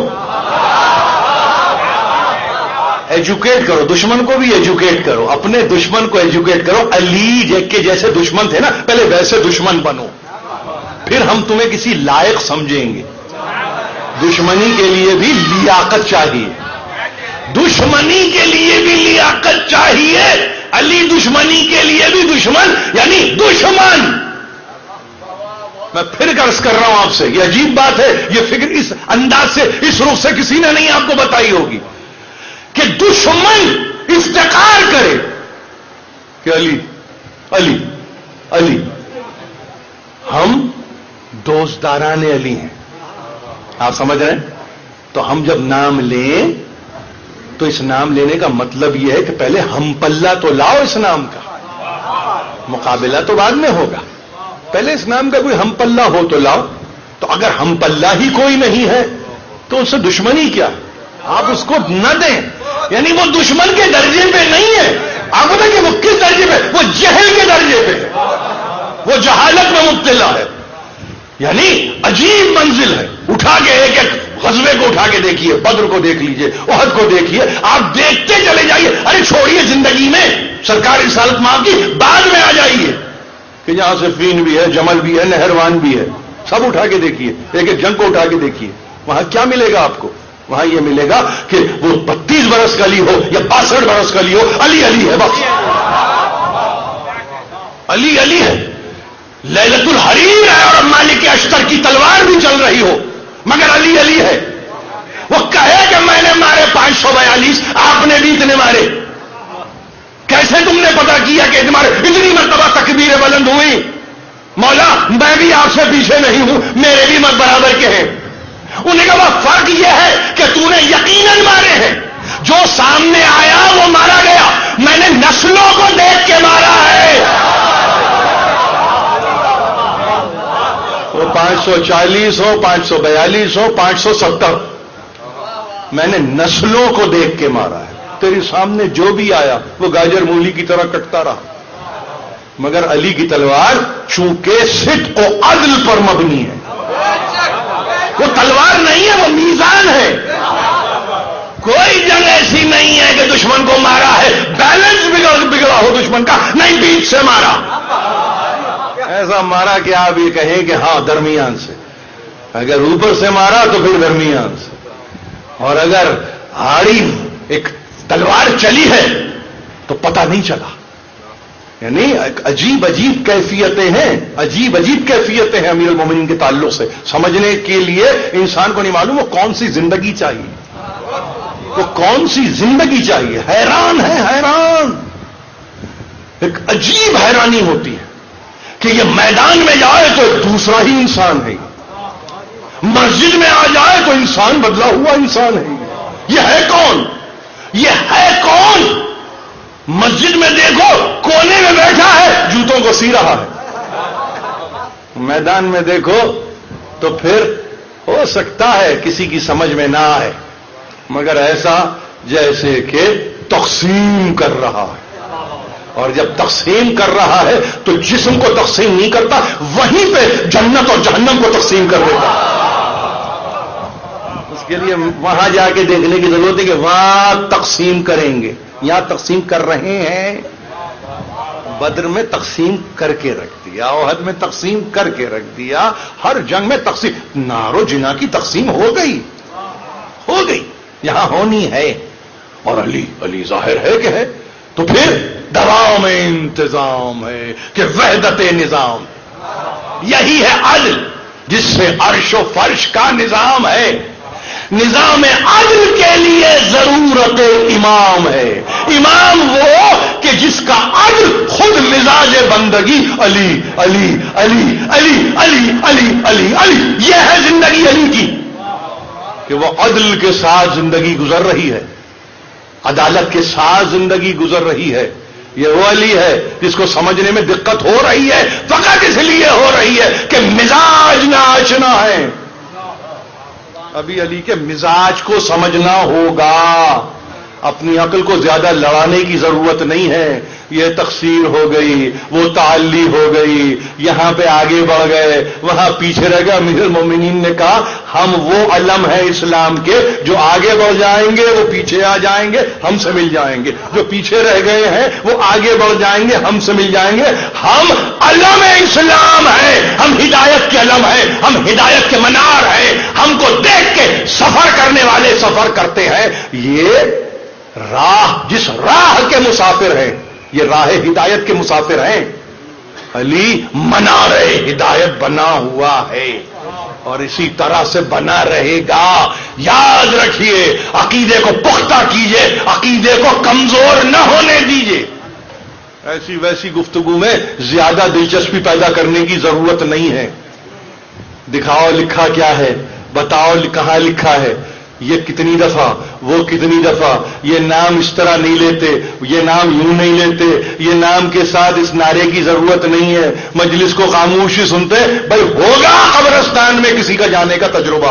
A: ایجوکیٹ کرو دشمن کو بھی, ایجوکیٹ کرو اپنے دشمن کو, ایجوکیٹ کرو. علی کے جیسے دشمن تھے نا, پہلے ویسے دشمن بنو, پھر ہم تمہیں کسی لائق سمجھیں گے. دشمنی کے لیے بھی لیاقت چاہیے, دشمنی کے لیے بھی لیاقت چاہیے. علی دشمنی کے لیے بھی دشمن, یعنی دشمن. میں پھر عرض کر رہا ہوں آپ سے, یہ عجیب بات ہے, یہ فکر اس انداز سے, اس رخ سے کسی نے نہیں آپ کو بتائی ہوگی کہ دشمن افتخار کرے کہ علی علی علی. ہم دوستداران علی ہیں, آپ سمجھ رہے ہیں؟ تو ہم جب نام لیں تو اس نام لینے کا مطلب یہ ہے کہ پہلے ہم پلہ تو لاؤ اس نام کا, مقابلہ تو بعد میں ہوگا. پہلے اس نام کا کوئی ہم پلہ ہو تو لاؤ. تو اگر ہم پلہ ہی کوئی نہیں ہے تو اس سے دشمنی کیا؟ آپ اس کو نہ دیں. یعنی وہ دشمن کے درجے پہ نہیں ہے. آپ بتائیں کہ وہ کس درجے پہ؟ وہ جہل کے درجے پہ, وہ جہالت میں مبتلا ہے. یعنی عجیب منزل ہے. اٹھا کے ایک ایک غزوے کو اٹھا کے دیکھیے, بدر کو دیکھ لیجئے, احد کو دیکھیے, آپ دیکھتے چلے جائیے. ارے چھوڑیے زندگی میں سرکار رسالت معاف کی, بعد میں آ جائیے کہ جہاں صفین بھی ہے, جمل بھی ہے, نہروان بھی ہے, سب اٹھا کے دیکھیے، ایک ایک جنگ کو اٹھا کے دیکھیے، وہاں کیا ملے گا آپ کو؟ وہاں یہ ملے گا کہ وہ بتیس برس کا علی ہو یا باسٹھ برس کا علی ہو، علی علی ہے بس، علی علی ہے، لیلۃ الحریر ہے اور مالک اشتر کی تلوار بھی چل رہی ہو مگر علی علی ہے۔ وہ کہے کہ میں نے مارے پانچ سو بیالیس، آپ نے بھی اتنے مارے، کیسے تم نے پتا کیا کہ تمہارے اتنی مرتبہ تکبیر بلند ہوئی؟ مولا میں بھی آپ سے پیچھے نہیں ہوں، میرے بھی مت برابر کے ہیں۔ انہیں کہا وہ فرق یہ ہے کہ تو نے یقیناً مارے ہیں، جو سامنے آیا وہ مارا گیا، میں نے نسلوں کو دیکھ کے مارا ہے۔ وہ پانچ سو چالیس ہو، پانچ سو بیالیس ہو، پانچ سو ستر، میں نے نسلوں کو دیکھ کے مارا ہے۔ تیرے سامنے جو بھی آیا وہ گاجر مولی کی طرح کٹتا رہا، مگر علی کی تلوار چونکہ صدق و عدل پر مبنی ہے، وہ تلوار نہیں ہے، وہ میزان ہے۔ کوئی جنگ ایسی نہیں ہے کہ دشمن کو مارا ہے بیلنس بگڑ بگڑا ہو دشمن کا، نہیں بیچ سے مارا، ایسا مارا کہ آپ یہ کہیں کہ ہاں درمیان سے، اگر اوپر سے مارا تو پھر درمیان سے، اور اگر آڑی ایک تلوار چلی ہے تو پتہ نہیں چلا۔ یعنی عجیب عجیب کیفیتیں ہیں، عجیب عجیب کیفیتیں ہیں امیر المومنین کے تعلق سے، سمجھنے کے لیے انسان کو نہیں معلوم وہ کون سی زندگی چاہیے، وہ کون سی زندگی چاہیے، حیران ہے، حیران، ایک عجیب حیرانی ہوتی ہے کہ یہ میدان میں جائے تو ایک دوسرا ہی انسان ہے، مسجد میں آ جائے تو انسان بدلا ہوا انسان ہے، یہ ہے کون؟ یہ ہے کون؟ مسجد میں دیکھو کونے میں بیٹھا ہے جوتوں کو سی رہا ہے، میدان میں دیکھو تو پھر ہو سکتا ہے کسی کی سمجھ میں نہ آئے، مگر ایسا جیسے کہ تقسیم کر رہا ہے، اور جب تقسیم کر رہا ہے تو جسم کو تقسیم نہیں کرتا، وہیں پہ جنت اور جہنم کو تقسیم کر دیتا۔ اس کے لیے وہاں جا کے دیکھنے کی ضرورت ہے کہ وہاں تقسیم کریں گے، یہاں تقسیم کر رہے ہیں، بدر میں تقسیم کر کے رکھ دیا، احد میں تقسیم کر کے رکھ دیا، ہر جنگ میں تقسیم، نارو جنا کی تقسیم ہو گئی، ہو گئی، یہاں ہونی ہے، اور علی علی ظاہر ہے کہ ہے، تو پھر دواؤں میں انتظام ہے کہ وحدت نظام، یہی ہے عدل جس سے عرش و فرش کا نظام ہے۔ نظام عدل کے لیے ضرورت امام ہے، امام وہ کہ جس کا عدل خود مزاج بندگی علی علی علی علی علی علی علی علی، یہ ہے زندگی علی کی، کہ وہ عدل کے ساتھ زندگی گزر رہی ہے، عدالت کے ساتھ زندگی گزر رہی ہے۔ یہ وہ علی ہے جس کو سمجھنے میں دقت ہو رہی ہے، فقط اس لیے ہو رہی ہے کہ مزاج نہ آشنا ہے۔ ابھی علی کے مزاج کو سمجھنا ہوگا، اپنی عقل کو زیادہ لڑانے کی ضرورت نہیں ہے۔ یہ تقسیر ہو گئی، وہ تعلی ہو گئی، یہاں پہ آگے بڑھ گئے، وہاں پیچھے رہ گئے۔ امیر المومنین نے کہا ہم وہ علم ہیں اسلام کے جو آگے بڑھ جائیں گے وہ پیچھے آ جائیں گے، ہم سے مل جائیں گے، جو پیچھے رہ گئے ہیں وہ آگے بڑھ جائیں گے، ہم سے مل جائیں گے۔ ہم علم اسلام ہیں، ہم ہدایت کے علم ہیں، ہم ہدایت کے منار ہیں، ہم کو دیکھ کے سفر کرنے والے سفر کرتے ہیں۔ یہ راہ، جس راہ کے مسافر ہیں، یہ راہ ہدایت کے مسافر ہیں۔ علی منار ہدایت بنا ہوا ہے اور اسی طرح سے بنا رہے گا۔ یاد رکھیے، عقیدے کو پختہ کیجئے، عقیدے کو کمزور نہ ہونے دیجئے۔ ایسی ویسی گفتگو میں زیادہ دلچسپی پیدا کرنے کی ضرورت نہیں ہے۔ دکھاؤ لکھا کیا ہے، بتاؤ کہاں لکھا ہے، یہ کتنی دفعہ، وہ کتنی دفعہ، یہ نام اس طرح نہیں لیتے، یہ نام یوں نہیں لیتے، یہ نام کے ساتھ اس نعرے کی ضرورت نہیں ہے۔ مجلس کو خاموشی سنتے، بھائی ہوگا قبرستان میں کسی کا جانے کا تجربہ۔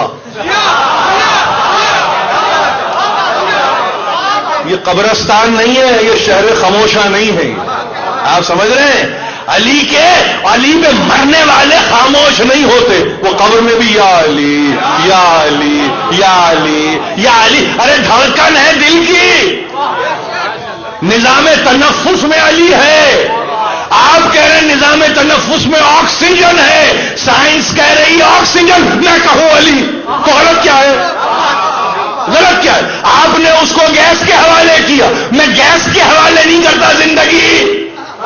A: یہ قبرستان نہیں ہے، یہ شہر خاموشہ نہیں ہے، آپ سمجھ رہے ہیں؟ علی کے علی پہ مرنے والے خاموش نہیں ہوتے، وہ قبر میں بھی یا علی یا علی یا علی یا علی، ارے دھڑکن ہے دل کی، نظام تنفس میں علی ہے۔ آپ کہہ رہے ہیں نظام تنفس میں آکسیجن ہے،
C: سائنس کہہ رہی ہے آکسیجن، میں کہوں علی، تو غلط کیا ہے؟ غلط کیا ہے؟ آپ نے اس کو گیس کے حوالے کیا، میں گیس کے حوالے نہیں کرتا زندگی.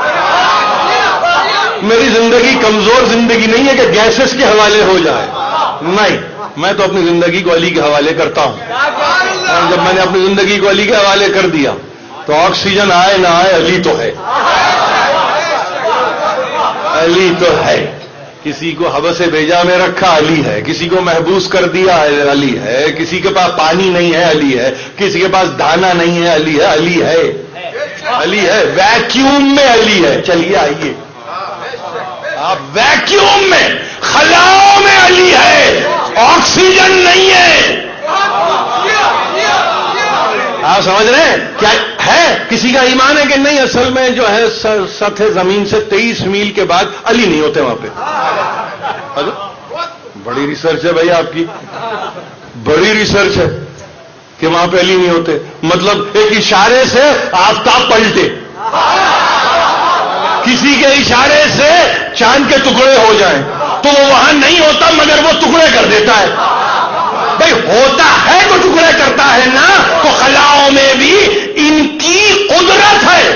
C: میری زندگی کمزور زندگی نہیں ہے کہ گیسز کے حوالے ہو جائے، نہیں، میں تو اپنی زندگی کو علی کے حوالے کرتا ہوں. اور جب میں نے اپنی زندگی کو علی کے حوالے کر دیا تو آکسیجن آئے نہ آئے علی تو ہے، علی تو ہے. کسی کو حبس بھیجا میں رکھا علی ہے، کسی کو محبوس کر دیا علی ہے، کسی کے پاس پانی نہیں ہے علی ہے، کسی کے پاس دانا نہیں ہے علی ہے. علی ہے، علی ہے. ویکیوم میں علی ہے. چلیے آئیے آپ، ویکیوم میں خلاؤں میں علی ہے، آکسیجن نہیں ہے. آپ سمجھ رہے ہیں کیا ہے؟ کسی کا ایمان ہے کہ نہیں اصل میں جو ہے سطح زمین سے تیئیس میل کے بعد علی نہیں ہوتے وہاں پہ. بڑی ریسرچ ہے بھائی آپ کی، بڑی ریسرچ ہے کہ وہاں پہ علی نہیں ہوتے. مطلب ایک اشارے سے آفتاب پلٹے، کسی کے اشارے سے چاند کے ٹکڑے ہو جائیں تو وہ وہاں نہیں ہوتا مگر وہ ٹکڑے کر دیتا ہے. بھائی ہوتا ہے تو ٹکڑے کرتا ہے نا. تو خلاؤں میں بھی ان کی قدرت ہے،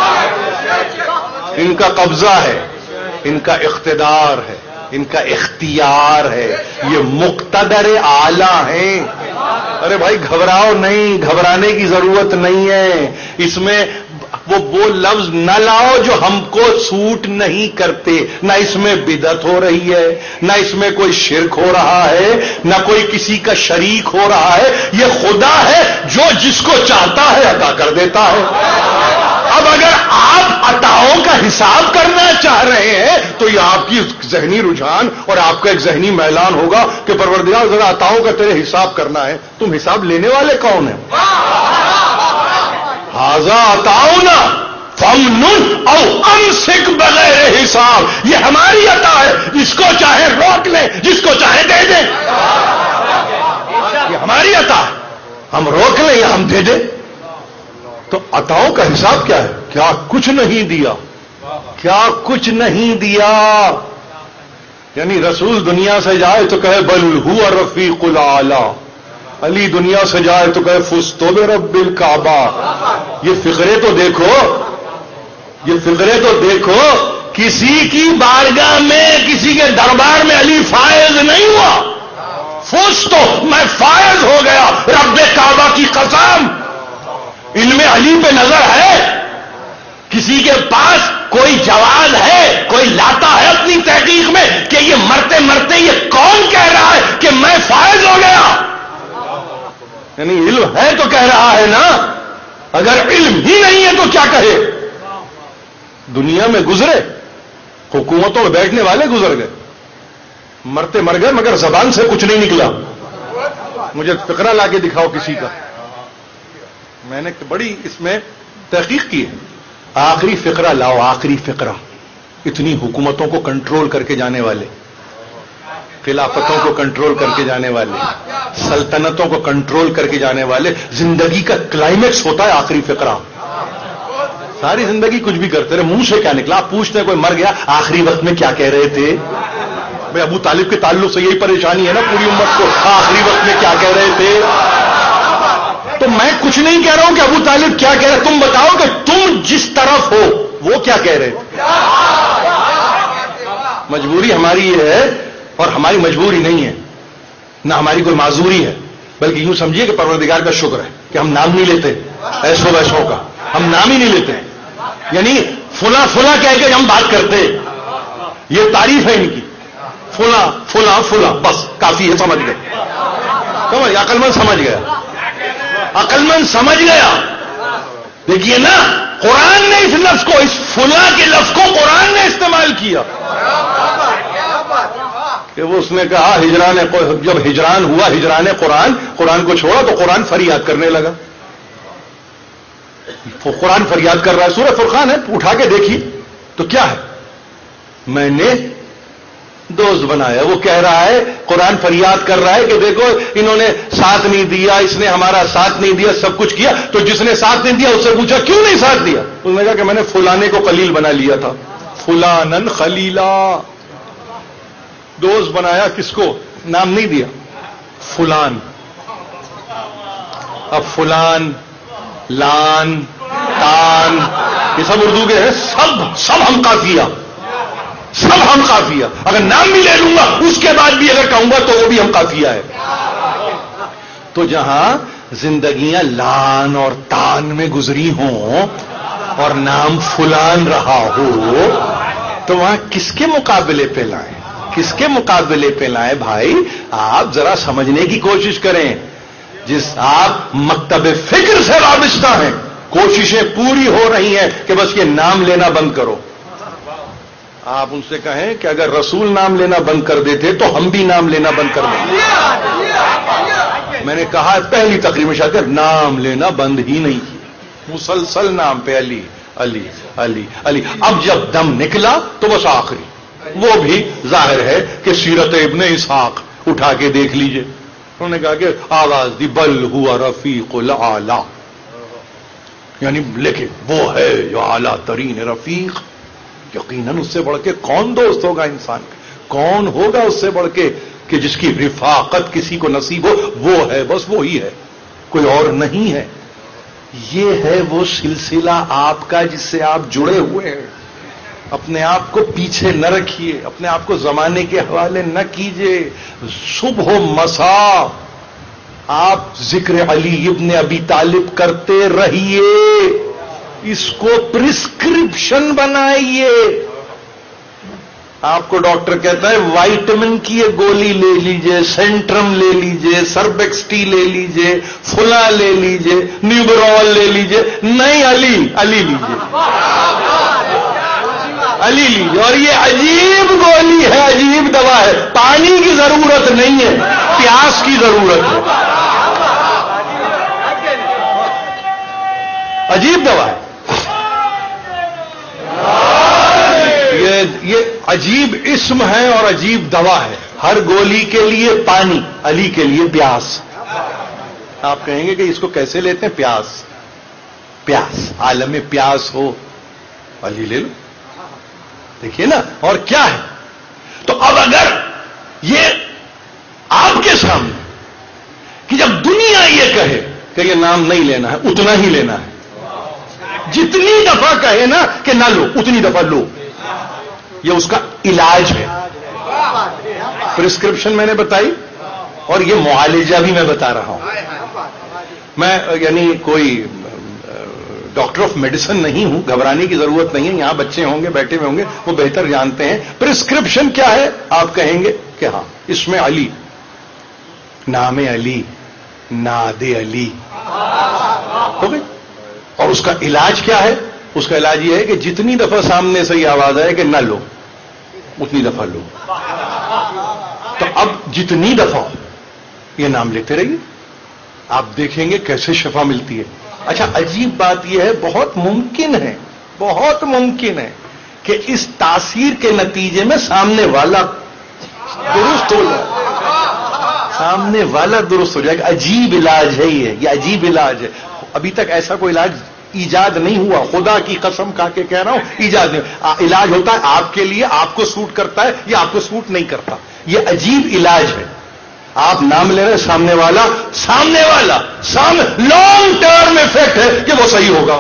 C: ان کا قبضہ ہے، ان کا اقتدار ہے، ان کا اختیار ہے. یہ مقتدر اعلیٰ ہیں. ارے بھائی گھبراؤ نہیں، گھبرانے کی ضرورت نہیں ہے. اس میں وہ وہ لفظ نہ لاؤ جو ہم کو سوٹ نہیں کرتے. نہ اس میں بدعت ہو رہی ہے، نہ اس میں کوئی شرک ہو رہا ہے، نہ کوئی کسی کا شریک ہو رہا ہے. یہ خدا ہے جو جس کو چاہتا ہے عطا کر دیتا ہے. اب اگر آپ عطاؤں کا حساب کرنا چاہ رہے ہیں تو یہ آپ کی ذہنی رجحان اور آپ کا ایک ذہنی میلان ہوگا کہ پروردگار ذرا عطاؤں کا تیرے حساب کرنا ہے. تم حساب لینے والے کون ہیں؟ ہاذا عطاؤنا فمنن او امسک بغیر حساب. یہ ہماری عطا ہے، جس کو چاہے روک لیں، جس کو چاہے دے دیں. یہ ہماری عطا ہے، ہم روک لیں یا ہم دے دیں. تو عطاؤں کا حساب کیا ہے؟ کیا کچھ نہیں دیا، کیا کچھ نہیں دیا. یعنی رسول دنیا سے جائے تو کہے بل هو الرفیق الاعلی، علی دنیا سے جائے تو کہے فزت برب الکعبہ. یہ فقرے تو دیکھو، یہ فقرے تو دیکھو. کسی کی بارگاہ میں، کسی کے دربار میں علی فائز نہیں ہوا. فزت تو میں فائز ہو گیا رب کعبہ کی قسم. علم علی پہ نظر ہے. کسی کے پاس کوئی جواز ہے، کوئی لاتا ہے اپنی تحقیق میں کہ یہ مرتے مرتے یہ کون کہہ رہا ہے کہ میں فائز ہو گیا؟ یعنی علم ہے تو کہہ رہا ہے نا. اگر علم ہی نہیں ہے تو کیا کہے؟ دنیا میں گزرے، حکومتوں میں بیٹھنے والے گزر گئے، مرتے مر گئے، مگر زبان سے کچھ نہیں نکلا. مجھے فقرہ لا کے دکھاؤ کسی کا. میں نے بڑی اس میں تحقیق کی ہے. آخری فقرہ لاؤ، آخری فقرہ. اتنی حکومتوں کو کنٹرول کر کے جانے والے، خلافتوں کو کنٹرول کر کے جانے والے، سلطنتوں کو کنٹرول کر کے جانے والے، زندگی کا کلائمیکس ہوتا ہے آخری فقرہ. ساری زندگی کچھ بھی کرتے رہے، منہ سے کیا نکلا؟ آپ پوچھتے ہیں کوئی مر گیا آخری وقت میں کیا کہہ رہے تھے؟ بھائی ابو طالب کے تعلق سے یہی پریشانی ہے نا پوری امت کو، آخری وقت میں کیا کہہ رہے تھے؟ تو میں کچھ نہیں کہہ رہا ہوں کہ ابو طالب کیا کہہ رہے، تم بتاؤ کہ تم جس طرف ہو وہ کیا کہہ رہے تھے. مجبوری ہماری یہ ہے، اور ہماری مجبوری نہیں ہے، نہ ہماری کوئی معذوری ہے، بلکہ یوں سمجھیے کہ پروردگار کا شکر ہے کہ ہم نام نہیں لیتے ایسو ویسوں کا. ہم نام ہی نہیں لیتے، یعنی فلاں فلاں کہہ کے ہم بات کرتے. یہ تعریف ہے ان کی، فلاں فلاں فلاں، بس کافی ہے. سمجھ گئے؟ سمجھ عقل مند سمجھ گیا، عقل مند سمجھ گیا. دیکھیے نا، قرآن نے اس لفظ کو، اس فلاں کے لفظ کو قرآن نے استعمال کیا کہ وہ اس نے کہا ہجران، جب ہجران ہوا، ہجران قرآن، قرآن کو چھوڑا تو قرآن فریاد کرنے لگا. قرآن فریاد کر رہا ہے، سورہ فرقان ہے، اٹھا کے دیکھی تو کیا ہے؟ میں نے دوست بنایا. وہ کہہ رہا ہے، قرآن فریاد کر رہا ہے کہ دیکھو انہوں نے ساتھ نہیں دیا، اس نے ہمارا ساتھ نہیں دیا، سب کچھ کیا. تو جس نے ساتھ نہیں دیا اس سے پوچھا کیوں نہیں ساتھ دیا؟ اس نے کہا کہ میں نے فلانے کو خلیل بنا لیا تھا. فلانن خلیلا. دوست بنایا کس کو؟ نام نہیں دیا، فلان. اب فلان، لان، تان، یہ سب اردو کے ہیں، سب سب ہم قافیہ، سب ہم قافیہ. اگر نام بھی لے لوں گا اس کے بعد بھی اگر کہوں گا تو وہ بھی ہم قافیہ ہے. تو جہاں زندگیاں لان اور تان میں گزری ہوں اور نام فلان رہا ہو تو وہاں کس کے مقابلے پہ لائیں؟ کس کے مقابلے پہ لائیں بھائی؟ آپ ذرا سمجھنے کی کوشش کریں. جس آپ مکتب فکر سے وابستہ ہیں، کوششیں پوری ہو رہی ہیں کہ بس یہ نام لینا بند کرو. آپ ان سے کہیں کہ اگر رسول نام لینا بند کر دیتے تو ہم بھی نام لینا بند کر دیں. میں نے کہا پہلی تقریر میں شاید نام لینا بند ہی نہیں کیا، مسلسل نام پہ علی علی علی علی. اب جب دم نکلا تو بس آخری، وہ بھی ظاہر ہے کہ سیرت ابن اسحاق اٹھا کے دیکھ لیجئے. انہوں نے کہا کہ آواز دی بل ہوا رفیق الاعلی، یعنی لیکن وہ ہے جو اعلیٰ ترین رفیق. یقیناً اس سے بڑھ کے کون دوست ہوگا انسان کا؟ کون ہوگا اس سے بڑھ کے کہ جس کی رفاقت کسی کو نصیب ہو؟ وہ ہے، بس وہی ہے، کوئی اور نہیں ہے. یہ ہے وہ سلسلہ آپ کا جس سے آپ جڑے ہوئے ہیں. اپنے آپ کو پیچھے نہ رکھیے، اپنے آپ کو زمانے کے حوالے نہ کیجیے. صبح و مساء آپ ذکر علی ابن ابی طالب کرتے رہیے، اس کو پرسکرپشن بنائیے. آپ کو ڈاکٹر کہتا ہے وائٹامن کی یہ گولی لے لیجئے، سینٹرم لے لیجئے، سربیکسٹی لے لیجئے، فلا لے لیجئے، نیوبرول لے لیجئے. نہیں، علی علی لیجئے، علی لیجئے. اور یہ عجیب گولی ہے، عجیب دوا ہے. پانی کی ضرورت نہیں ہے، پیاس کی ضرورت ہے. عجیب دوا ہے یہ. یہ عجیب اسم ہے اور عجیب دوا ہے. ہر گولی کے لیے پانی، علی کے لیے پیاس. آپ کہیں گے کہ اس کو کیسے لیتے ہیں؟ پیاس، پیاس، عالم پیاس ہو علی لے لو. دیکھیے نا. اور کیا ہے؟ تو اب اگر یہ آپ کے سامنے کہ جب دنیا یہ کہے کہ یہ نام نہیں لینا ہے، اتنا ہی لینا ہے، جتنی دفعہ کہے نا کہ نہ لو اتنی دفعہ لو، یہ اس کا علاج ہے. پرسکرپشن میں نے بتائی اور یہ معالجہ بھی میں بتا رہا ہوں. میں یعنی کوئی ڈاکٹر آف میڈیسن نہیں ہوں، گھبرانے کی ضرورت نہیں ہے. یہاں بچے ہوں گے، بیٹھے ہوئے ہوں گے، وہ بہتر جانتے ہیں. پرسکرپشن کیا ہے؟ آپ کہیں گے کہ ہاں اس میں علی، نام علی، ناد علی ہو گئی. اور اس کا علاج کیا ہے؟ اس کا علاج یہ ہے کہ جتنی دفعہ سامنے سے یہ آواز آئے کہ نہ لو اتنی دفعہ لو. تو اب جتنی دفعہ یہ نام لیتے رہیے، آپ دیکھیں گے کیسے شفا ملتی ہے. اچھا، عجیب بات یہ ہے، بہت ممکن ہے، بہت ممکن ہے کہ اس تاثیر کے نتیجے میں سامنے والا درست ہو جائے، سامنے والا درست ہو جائے. عجیب علاج ہے یہ یہ عجیب علاج ہے. ابھی تک ایسا کوئی علاج ایجاد نہیں ہوا، خدا کی قسم کھا کے کہہ رہا ہوں، ایجاد نہیں. علاج ہوتا ہے آپ کے لیے، آپ کو سوٹ کرتا ہے یا آپ کو سوٹ نہیں کرتا. یہ عجیب علاج ہے. آپ نام لے رہے، سامنے والا سامنے والا سامنے لانگ ٹرم افیکٹ ہے کہ وہ صحیح ہوگا.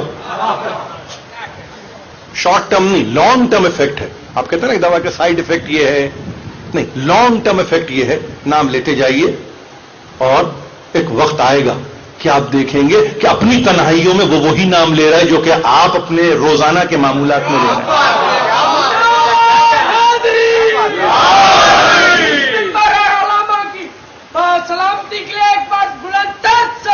C: شارٹ ٹرم نہیں، لانگ ٹرم افیکٹ ہے. آپ کہتے ہیں نا دوا کا سائڈ افیکٹ یہ ہے، نہیں، لانگ ٹرم افیکٹ یہ ہے. نام لیتے جائیے اور ایک وقت آئے گا کہ آپ دیکھیں گے کہ اپنی تنہائیوں میں وہ وہی نام لے رہا ہے جو کہ آپ اپنے روزانہ کے معمولات میں لے رہے ہیں.
B: سلامتی کے لیے ایک بار بلند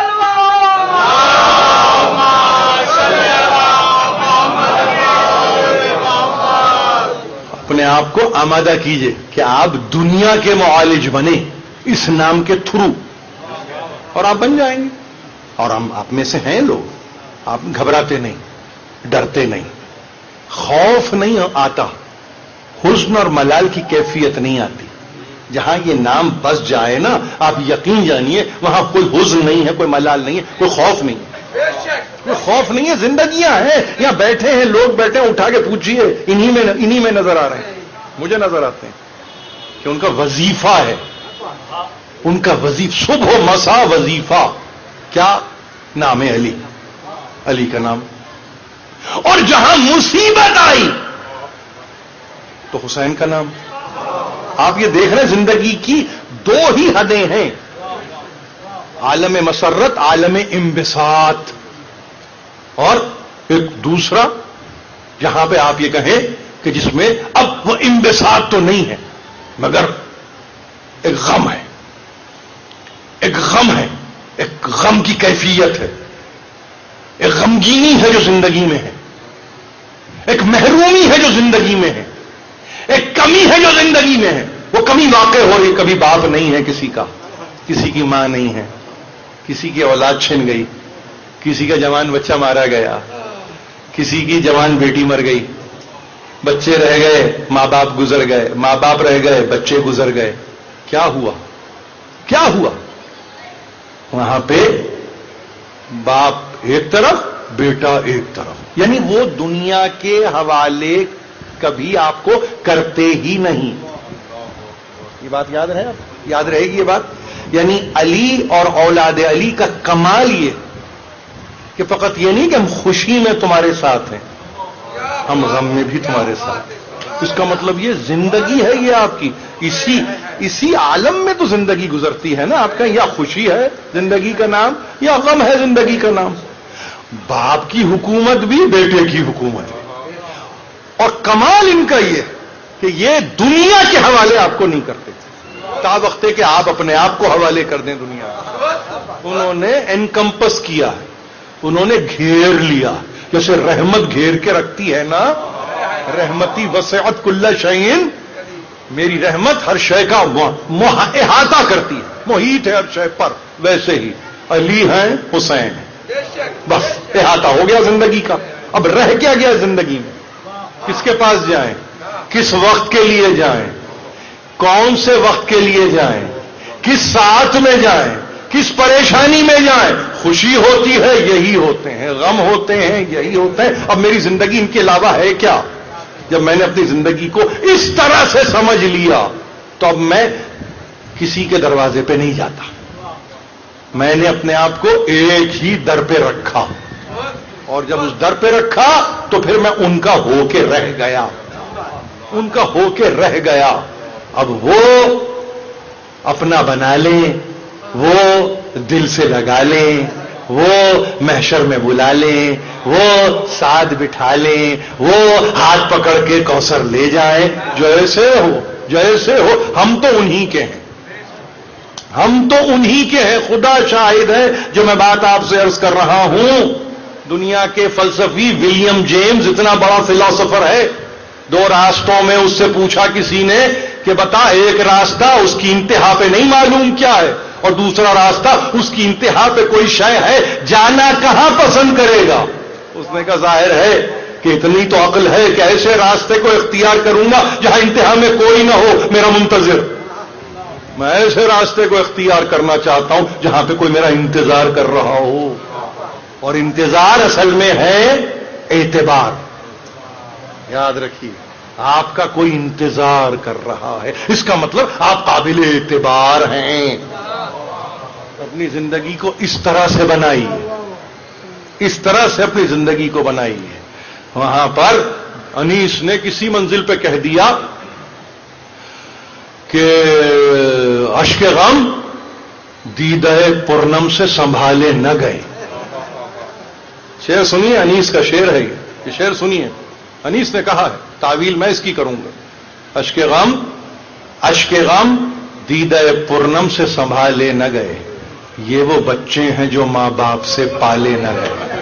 C: اپنے آپ کو آمادہ کیجئے کہ آپ دنیا کے معالج بنے اس نام کے تھرو، اور آپ بن جائیں گے. اور ہم آپ میں سے ہیں لوگ، آپ گھبراتے نہیں، ڈرتے نہیں، خوف نہیں آتا، حزن اور ملال کی کیفیت نہیں آتی. جہاں یہ نام بس جائے نا، آپ یقین جانیے وہاں کوئی حزن نہیں ہے، کوئی ملال نہیں ہے، کوئی خوف نہیں ہے. کوئی خوف نہیں ہے. زندگیاں ہیں، یہاں بیٹھے ہیں لوگ، بیٹھے ہیں، اٹھا کے پوچھیے، انہی میں انہی میں نظر آ رہے ہیں، مجھے نظر آتے ہیں. کہ ان کا وظیفہ ہے، ان کا وظیفہ صبح و مسا وظیفہ کیا؟ نام علی، علی کا نام. اور جہاں مصیبت آئی تو حسین کا نام. آپ یہ دیکھ رہے ہیں زندگی کی دو ہی حدیں ہیں، عالم مسرت، عالم انبساط، اور ایک دوسرا جہاں پہ آپ یہ کہیں کہ جس میں اب وہ انبساط تو نہیں ہے مگر ایک غم ہے، ایک غم ہے، ایک غم کی کیفیت ہے، ایک غمگینی ہے جو زندگی میں ہے، ایک محرومی ہے جو زندگی میں ہے، ایک کمی ہے جو زندگی میں ہے. وہ کمی واقع ہو رہی، کبھی باپ نہیں ہے کسی کا، کسی کی ماں نہیں ہے، کسی کی اولاد چھن گئی، کسی کا جوان بچہ مارا گیا، کسی کی جوان بیٹی مر گئی، بچے رہ گئے، ماں باپ گزر گئے، ماں باپ رہ گئے، بچے گزر گئے. کیا ہوا؟ کیا ہوا؟ وہاں پہ باپ ایک طرف، بیٹا ایک طرف، یعنی وہ دنیا کے حوالے کبھی آپ کو کرتے ہی نہیں. یہ بات یاد رہے، آپ یاد رہے گی یہ بات. یعنی علی اور اولاد علی کا کمال یہ کہ فقط یہ نہیں کہ ہم خوشی میں تمہارے ساتھ ہیں، ہم غم میں بھی تمہارے ساتھ. اس کا مطلب یہ زندگی ہے یہ آپ کی، اسی اسی عالم میں تو زندگی گزرتی ہے نا آپ کا. یا خوشی ہے زندگی کا نام، یا غم ہے زندگی کا نام. باپ کی حکومت بھی بیٹے کی حکومت ہے، اور کمال ان کا یہ کہ یہ دنیا کے حوالے آپ کو نہیں کرتے، تا وقت کہ آپ اپنے آپ کو حوالے کر دیں دنیا کو. انہوں نے انکمپس کیا ہے، انہوں نے گھیر لیا، جیسے رحمت گھیر کے رکھتی ہے نا، رحمتی وسعت کل شیء، میری رحمت ہر شے کا احاطہ کرتی ہے، محیط ہے ہر شے پر. ویسے ہی علی ہیں، حسین ہیں، بس احاطہ ہو گیا زندگی کا. اب رہ کیا گیا زندگی میں؟ کس کے پاس جائیں، کس وقت کے لیے جائیں، کون سے وقت کے لیے جائیں، کس ساتھ میں جائیں، کس پریشانی میں جائیں. خوشی ہوتی ہے یہی ہوتے ہیں، غم ہوتے ہیں یہی ہوتے ہیں. اب میری زندگی ان کے علاوہ ہے کیا؟ جب میں نے اپنی زندگی کو اس طرح سے سمجھ لیا تو اب میں کسی کے دروازے پہ نہیں جاتا، میں نے اپنے آپ کو ایک ہی در پہ رکھا، اور جب اس در پہ رکھا تو پھر میں ان کا ہو کے رہ گیا، ان کا ہو کے رہ گیا. اب وہ اپنا بنا لیں، وہ دل سے لگا لیں، وہ محشر میں بلا لیں، وہ ساتھ بٹھا لیں، وہ ہاتھ پکڑ کے کوثر لے جائیں، جیسے ہو جیسے ہو. ہم تو انہی کے ہیں، ہم تو انہی کے ہیں. خدا شاہد ہے جو میں بات آپ سے عرض کر رہا ہوں. دنیا کے فلسفی ولیم جیمز اتنا بڑا فلاسفر ہے، دو راستوں میں اس سے پوچھا کسی نے کہ بتا ایک راستہ اس کی انتہا پہ نہیں معلوم کیا ہے، اور دوسرا راستہ اس کی انتہا پہ کوئی شے ہے، جانا کہاں پسند کرے گا؟ اس نے کہا ظاہر ہے کہ اتنی تو عقل ہے کہ ایسے راستے کو اختیار کروں گا جہاں انتہا میں کوئی نہ ہو میرا منتظر. میں ایسے راستے کو اختیار کرنا چاہتا ہوں جہاں پہ کوئی میرا انتظار کر رہا ہو. اور انتظار اصل میں ہے اعتبار. یاد رکھیے، آپ کا کوئی انتظار کر رہا ہے، اس کا مطلب آپ قابل اعتبار ہیں. اپنی زندگی کو اس طرح سے بنائیے، اس طرح سے اپنی زندگی کو بنائیے. وہاں پر انیس نے کسی منزل پہ کہہ دیا کہ اشک غم دیدہ پورنم سے سنبھالے نہ گئے. شعر سنیے، انیس کا شعر ہے یہ شعر سنیے. انیس نے کہا ہے، تعویل میں اس کی کروں گا. اشک غم اشک غم دیدہ پورنم سے سنبھالے نہ گئے، یہ وہ بچے ہیں جو ماں باپ سے پالے نہ گئے.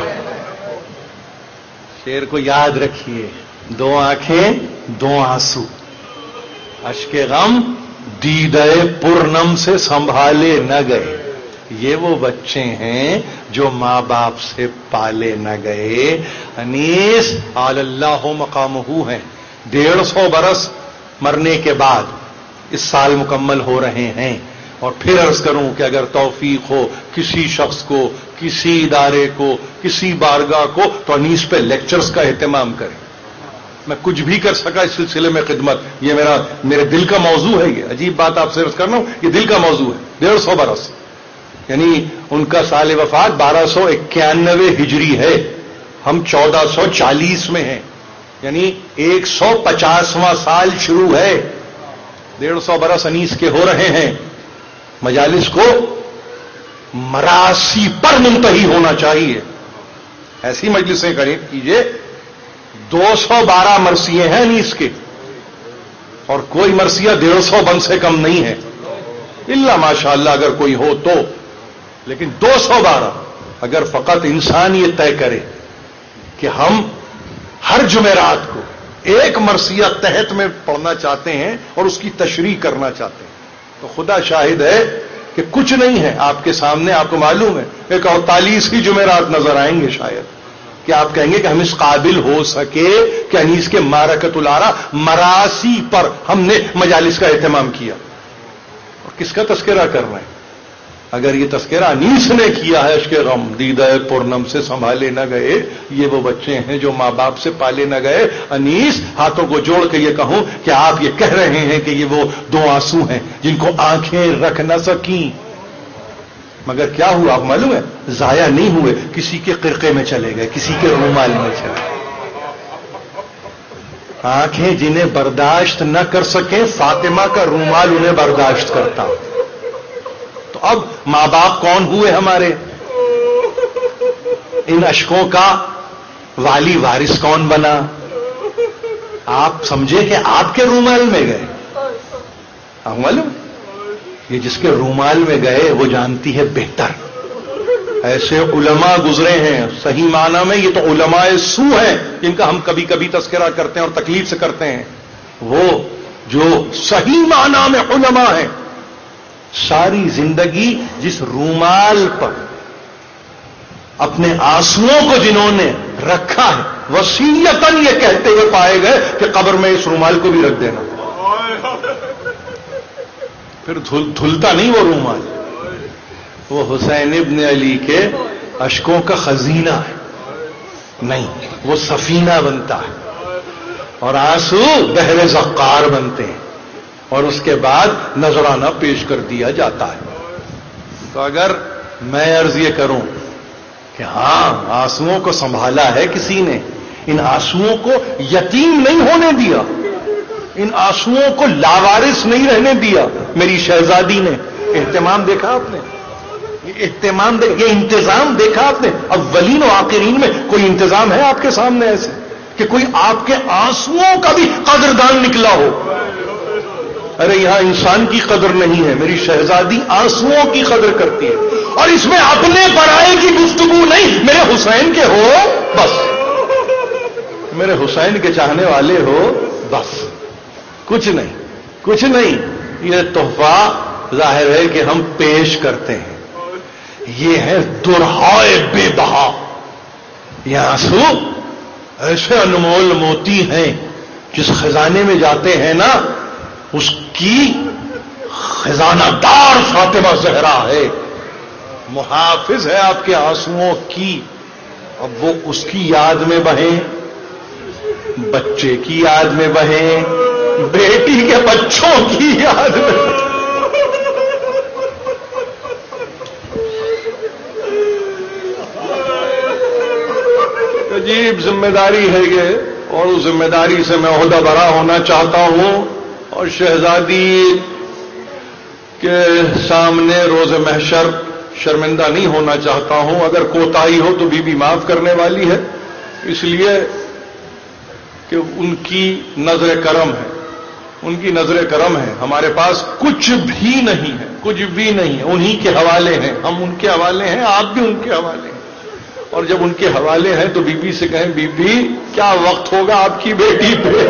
C: شعر کو یاد رکھیے، دو آنکھیں دو آنسو. اشک غم دیدہ پورنم سے سنبھالے نہ گئے، یہ وہ بچے ہیں جو ماں باپ سے پالے نہ گئے. انیس آل اللہ مقامہ ہیں. ڈیڑھ سو برس مرنے کے بعد اس سال مکمل ہو رہے ہیں. اور پھر عرض کروں کہ اگر توفیق ہو کسی شخص کو، کسی ادارے کو، کسی بارگاہ کو، تو انیس پہ لیکچرز کا اہتمام کریں.
A: میں کچھ بھی کر سکا اس سلسلے میں خدمت. یہ میرا میرے دل کا موضوع ہے. یہ عجیب بات آپ سے عرض کر رہا ہوں, یہ دل کا موضوع ہے. ڈیڑھ سو برس یعنی ان کا سال وفات بارہ سو اکیانوے ہجری ہے, ہم چودہ سو چالیس میں ہیں, یعنی ایک سو پچاسواں سال شروع ہے. ڈیڑھ سو برس انیس کے ہو رہے ہیں. مجالس کو مراسی پر منتہی ہونا چاہیے. ایسی مجلسیں کریں کیجئے. دو سو بارہ مرثیے ہیں انیس کے, اور کوئی مرثیہ ڈیڑھ سو بن سے کم نہیں ہے, الا ماشاء اللہ اگر کوئی ہو تو. لیکن دو سو بارہ اگر فقط انسان یہ طے کرے کہ ہم ہر جمعرات کو ایک مرثیہ تحت میں پڑھنا چاہتے ہیں اور اس کی تشریح کرنا چاہتے ہیں, تو خدا شاہد ہے کہ کچھ نہیں ہے آپ کے سامنے. آپ کو معلوم ہے ایک اڑتالیس ہی جمعرات نظر آئیں گے شاید, کہ آپ کہیں گے کہ ہم اس قابل ہو سکے کہ انیس کے معرکۃ العرا مراسی پر ہم نے مجالس کا اہتمام کیا. اور کس کا تذکرہ کر رہے ہیں؟ اگر یہ تذکرہ انیس نے کیا ہے, اشک غم دیدہ پورنم سے سنبھالے نہ گئے, یہ وہ بچے ہیں جو ماں باپ سے پالے نہ گئے. انیس ہاتھوں کو جوڑ کے یہ کہوں کہ آپ یہ کہہ رہے ہیں کہ یہ وہ دو آنسو ہیں جن کو آنکھیں رکھ نہ سکیں. مگر کیا ہوا آپ معلوم ہے؟ ضائع نہیں ہوئے, کسی کے قرقے میں چلے گئے, کسی کے رومال میں چلے گئے. آنکھیں جنہیں برداشت نہ کر سکیں, فاطمہ کا رومال انہیں برداشت کرتا. تو اب ماں باپ کون ہوئے ہمارے؟ ان اشکوں کا والی وارث کون بنا؟ آپ سمجھے کہ آپ کے رومال میں گئے. آپ معلوم یہ جس کے رومال میں گئے وہ جانتی ہے بہتر. ایسے علماء گزرے ہیں, صحیح معنی میں یہ تو علماء سو ہیں جن کا ہم کبھی کبھی تذکرہ کرتے ہیں اور تکلیف سے کرتے ہیں. وہ جو صحیح معنی میں علماء ہیں, ساری زندگی جس رومال پر اپنے آنسوؤں کو جنہوں نے رکھا ہے, وصیتاً یہ کہتے ہوئے پائے گئے کہ قبر میں اس رومال کو بھی رکھ دینا. پھر دھل, دھلتا نہیں وہ رومال. وہ حسین ابن علی کے اشکوں کا خزینہ ہے نہیں, وہ سفینہ بنتا ہے اور آنسو بحر زقار بنتے ہیں, اور اس کے بعد نذرانہ پیش کر دیا جاتا ہے. تو اگر میں عرض یہ کروں کہ ہاں آنسوؤں کو سنبھالا ہے کسی نے, ان آنسوؤں کو یتیم نہیں ہونے دیا, ان آنسوؤں کو لاوارث نہیں رہنے دیا. میری شہزادی نے اہتمام دیکھا آپ نے, یہ اہتمام دے, یہ انتظام دیکھا آپ نے. اولین و آخرین میں کوئی انتظام ہے آپ کے سامنے ایسے کہ کوئی آپ کے آنسوؤں کا بھی قدردان نکلا ہو؟ ارے یہاں انسان کی قدر نہیں ہے, میری شہزادی آنسوؤں کی قدر کرتی ہے. اور اس میں اپنے پرائے کی گفتگو نہیں, میرے حسین کے ہو بس, میرے حسین کے چاہنے والے ہو بس, کچھ نہیں کچھ نہیں. یہ تحفہ ظاہر ہے کہ ہم پیش کرتے ہیں. یہ ہے درہائے بے بہا. یہ آنسو ایسے انمول موتی ہیں, جس خزانے میں جاتے ہیں نا اس کی خزانہ دار فاطمہ زہرا ہے, محافظ ہے آپ کے آنسوؤں کی. اب وہ اس کی یاد میں بہیں, بچے کی یاد میں بہیں, بیٹی کے بچوں کی یاد میں. عجیب ذمہ داری ہے یہ, اور اس ذمہ داری سے میں عہدہ برا ہونا چاہتا ہوں, اور شہزادی کے سامنے روز محشر شرمندہ نہیں ہونا چاہتا ہوں. اگر کوتاہی ہو تو بی بی معاف کرنے والی ہے, اس لیے کہ ان کی نظر کرم ہے, ان کی نظر کرم ہے. ہمارے پاس کچھ بھی نہیں ہے, کچھ بھی نہیں ہے, انہی کے حوالے ہیں, ہم ان کے حوالے ہیں, آپ بھی ان کے حوالے ہیں. اور جب ان کے حوالے ہیں تو بی بی سے کہیں بی بی کیا وقت ہوگا آپ کی بیٹی پہ.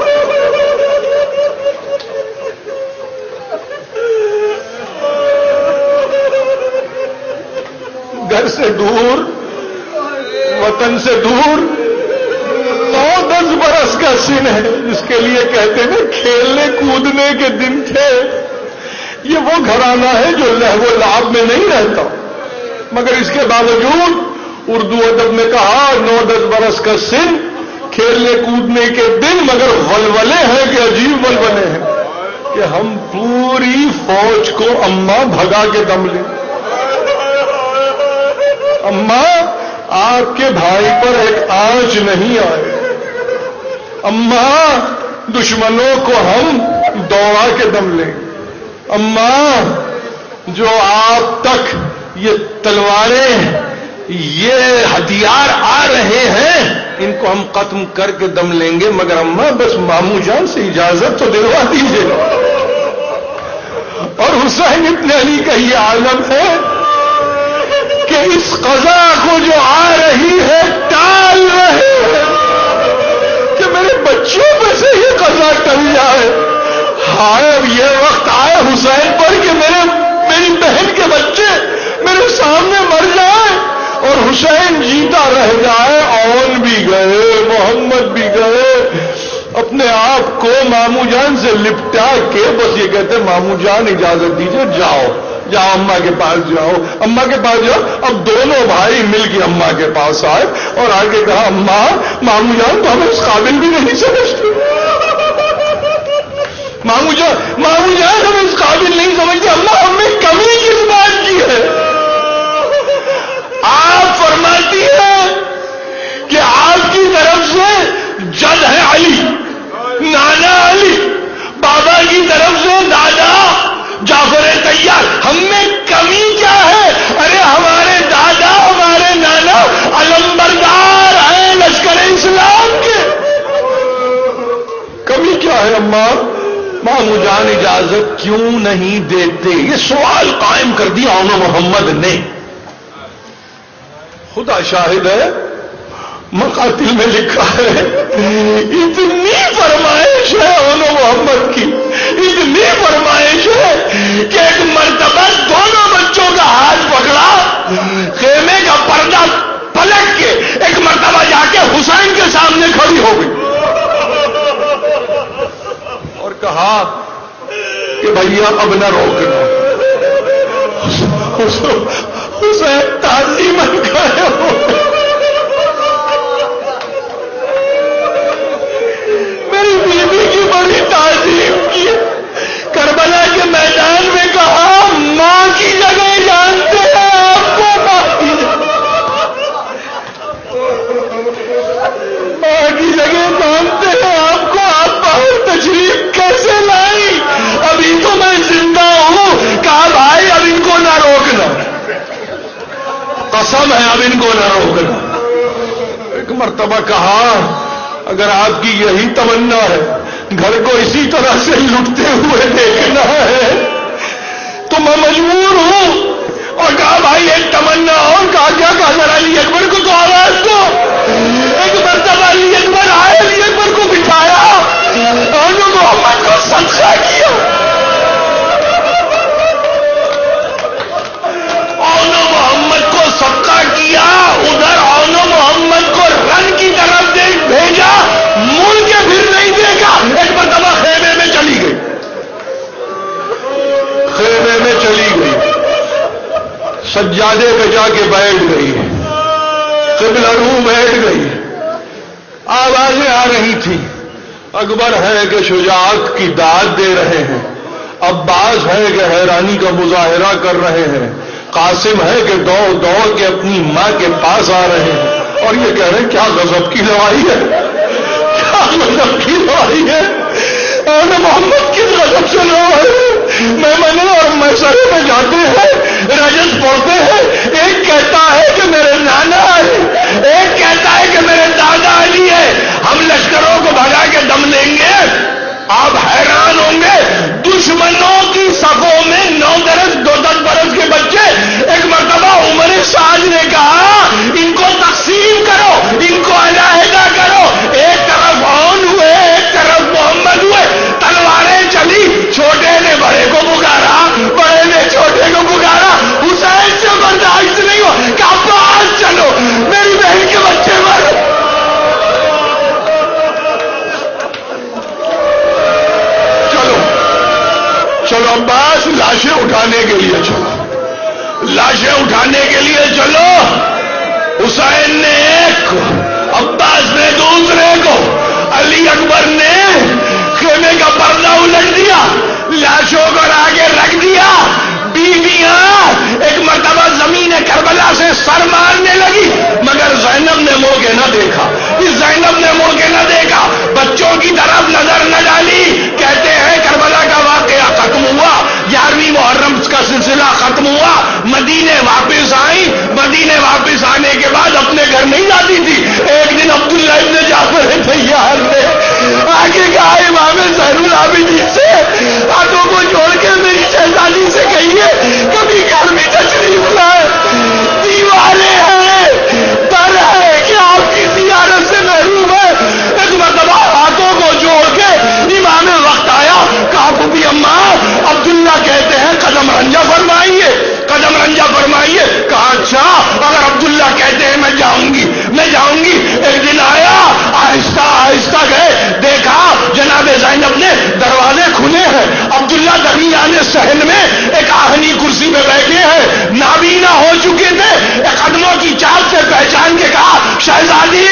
A: گھر سے دور, وطن سے دور, نو دس برس کا سن ہے جس کے لیے کہتے ہیں کھیلنے کودنے کے دن تھے. یہ وہ گھرانہ ہے جو لہو و لعب میں نہیں رہتا, مگر اس کے باوجود اردو ادب میں کہا نو دس برس کا سن
C: کھیلنے کودنے کے دن، مگر ولولے ہیں کہ عجیب ولولے ہیں کہ ہم پوری فوج کو اماں بھگا کے دم لیں. اماں آپ کے بھائی پر ایک آنچ نہیں آئے. اماں دشمنوں کو ہم دوڑا کے دم لیں. اماں جو آپ تک یہ تلواریں یہ ہتھیار آ رہے ہیں ان کو ہم ختم کر کے دم لیں گے، مگر اماں بس ماموں جان سے اجازت تو دلوا دیجیے. اور حسین ابن علی کا یہ عالم ہے کہ اس قضا کو جو آ رہی ہے ٹال رہے ہیں کہ میرے بچوں میں سے یہ قضا ٹل جائے. ہائے اب یہ وقت آئے حسین پر کہ میرے میری بہن کے بچے میرے سامنے مر جائیں اور حسین جیتا رہ جائے. اون بھی گئے، محمد بھی گئے، اپنے آپ کو ماموں جان سے لپٹا کے بس یہ کہتے ماموں جان اجازت دیجیے، جاؤ جاؤ اماں کے پاس جاؤ، اماں کے پاس جاؤ. اب دونوں بھائی مل کے اماں کے پاس آئے اور آگے کہا اماں ماموں جان تو ہمیں اس قابل بھی نہیں سمجھتے. ماموں جان ماموں جان ہمیں اس قابل نہیں سمجھتے. اماں ہمیں کمی کس بات کی ہے؟ آپ فرماتی ہیں کہ آپ کی طرف سے جد ہے علی، نانا علی، بابا کی طرف سے دادا جعفر طیار. ہم میں کمی کیا ہے؟ ارے ہمارے دادا ہمارے نانا علمبردار ہیں لشکر اسلام کے. کمی کیا ہے اماں؟ ماموں جان اجازت کیوں نہیں دیتے؟ یہ سوال قائم کر دیا انہوں محمد نے. خدا شاہد ہے مقاتل میں لکھا ہے اتنی فرمائش ہے انہوں محمد کی، اتنی فرمائش ہے کہ ایک مرتبہ دونوں بچوں کا ہاتھ پکڑا، خیمے کا پردہ پلٹ کے ایک مرتبہ جا کے حسین کے سامنے کھڑی ہو گئی اور کہا کہ بھیا اب نہ روکنا. حسین تازی من گئے ہو. میری بیوی کی بڑی تعظیم کی، کربلا کے میدان میں کہا ماں کی جگہ جانتے ہیں آپ کو، ماں کی ماں کی جگہ جانتے ہیں آپ کو. آپ باہر تشریف کیسے لائی؟ ابھی تو میں زندہ ہوں. کہا بھائی اب ان کو نہ روکنا، قسم ہے اب ان کو نہ روکنا. ایک مرتبہ کہا اگر آپ کی یہی تمنا ہے گھر کو اسی طرح سے لٹتے ہوئے دیکھنا ہے تو میں مجبور ہوں. اور کہا بھائی ایک تمنا اور. کہا کیا؟ کہا ذرا علی اکبر کو تو آواز دو. ایک مرتبہ علی اکبر آئے، علی اکبر کو بٹھایا اور جو محمد کو صدقہ کیا. اونو محمد کو صدقہ کیا. ادھر اونو محمد کو رن کی طرف دیکھ بھیجا، مڑ کے پھر نہیں دیکھا. ایک مرتبہ خیمے میں چلی گئی، خیمے میں چلی گئی، سجادے پہ جا کے بیٹھ گئی، قبلہ رو بیٹھ گئی. آوازیں آ رہی تھی، اکبر ہے کہ شجاعت کی داد دے رہے ہیں، عباس ہے کہ حیرانی کا مظاہرہ کر رہے ہیں، قاسم ہے کہ دوڑ دوڑ کے اپنی ماں کے پاس آ رہے ہیں اور یہ کہہ رہے ہیں کیا غضب کی لڑائی ہے، کیا غضب کی لڑائی ہے. اور محمد کس غضب سے لڑ رہے ہیں؟ میں منے اور میسرے میں جاتے ہیں، رجز پڑھتے ہیں، ایک کہتا ہے کہ میرے نانا علی، ایک کہتا ہے کہ میرے دادا علی ہے. ہم لشکروں کو بھگا کے دم لیں گے. آپ حیران ہوں گے دشمنوں کی صفوں میں نو برس دو دس برس کے بچے. ایک مرتبہ عمر سعد نے کہا ان کو تقسیم کرو، ان کو علیحدہ کرو. ایک طرف اون ہوئے، ایک طرف محمد ہوئے، تلواریں چلی. چھوٹے نے بڑے کو پکارا، بڑے نے چھوٹے کو پکارا. حسین سے برداشت نہیں ہو کہ عباس چلو میری بہن کے بچے مر. چلو عباس لاشیں اٹھانے کے لیے چلو، لاشیں اٹھانے کے لیے چلو. حسین نے ایک عباس نے دوسرے کو، علی اکبر نے خیمے کا پردہ الٹ دیا، لاشوں کو آگے رکھ دیا، بیویاں ایک مرتبہ زمین کربلا سے سر مارنے لگی، مگر زینب نے منہ کے نہ دیکھا، زینب نے منہ کے نہ دیکھا، بچوں کی طرف نظر نہ ڈالی۔ کہتے ہیں کربلا کا واقعہ ختم ہوا، گیارہویں محرم کا سلسلہ ختم ہوا، مدینے واپس آئی، مدینے واپس آنے کے بعد اپنے گھر نہیں جاتی تھی۔ ایک دن عبداللہ ابن جعفر تیار نے آگے کہا امام زین العابدین سے ہاتھوں کو جوڑ کے میری شہزادی سے کہیے کبھی گھر میں تشریف لائے، دیواریں ہیں، در ہے کہ آپ کی زیارت سے محروم ہے۔ ایک مرتبہ ہاتھوں کو جوڑ کے امام وقت آیا، کہا بھی اماں عبداللہ کہتے ہیں قدم رنجا فرمائیے، قدم رنجا فرمائیے۔ کہا اچھا اگر عبداللہ کہتے ہیں میں جاؤں گی، میں جاؤں گی۔ ایک دن آیا، آہستہ آہستہ گئے، دیکھا جناب زینب نے دروازے کھلے ہیں، عبداللہ درمیان صحن میں ایک آہنی کرسی پہ بیٹھے ہیں، نابینا ہو چکے تھے، قدموں کی چال سے پہچان کے کہا شہزادی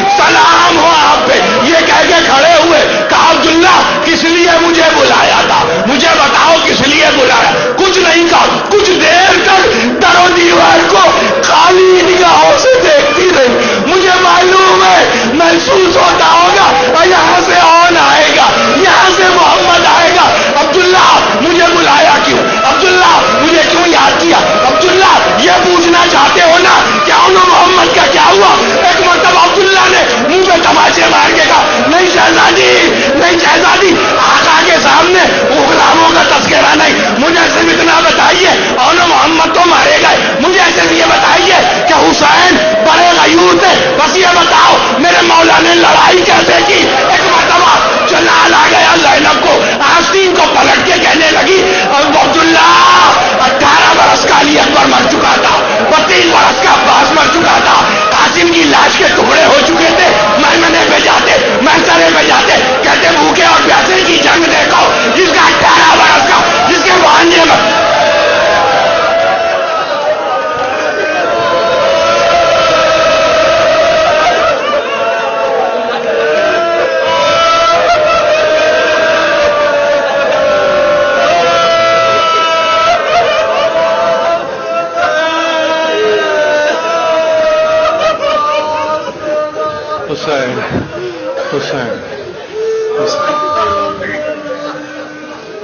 C: سلام ہو آپ پہ، یہ کہہ کے کھڑے ہوئے۔ کہا عبداللہ کس لیے مجھے بلایا تھا، مجھے بتاؤ کس لیے بلایا؟ کچھ نہیں کہا، کچھ دیر تک در و دیوار کو خالی نگاہوں سے دیکھتی رہی۔ مجھے معلوم ہے محسوس ہوتا ہوگا اور یہاں سے آن آئے گا، یہاں سے محمد آئے گا۔ عبداللہ مجھے بلایا کیوں؟ عبداللہ مجھے کیوں یاد کیا؟ عبداللہ یہ پوچھنا چاہتے ہو نا کیا انہوں محمد کا کیا ہوا؟ ایک مرتبہ عبداللہ نے منہ پہ تماچے مار کے کہا نہیں شہزادی، نہیں شہزادی، آقا کے سامنے غلاموں کا تذکرہ نہیں، مجھے صرف اتنا بتائیے انہوں محمد تو مارے گئے، مجھے صرف یہ بتائیے کہ حسین بڑے غیور تھے، بس یہ بتاؤ میرے مولا نے لڑائی کیسے کی؟ ایک مرتبہ جلال آ گیا زینب کو، آستین کو پلٹ کے کہنے لگی عبداللہ اٹھارہ برس کا علی اکبر مر چکا تھا، بتیس برس کا عباس مر چکا تھا، قاسم کی لاش کے ٹکڑے ہو چکے تھے، میمنے پہ جاتے، محسرے پہ جاتے، کہتے بھوکے اور پیاسے کی جنگ دیکھو، جس کا اٹھارہ برس کا، جس کے بھانجے میں
A: حسین حسین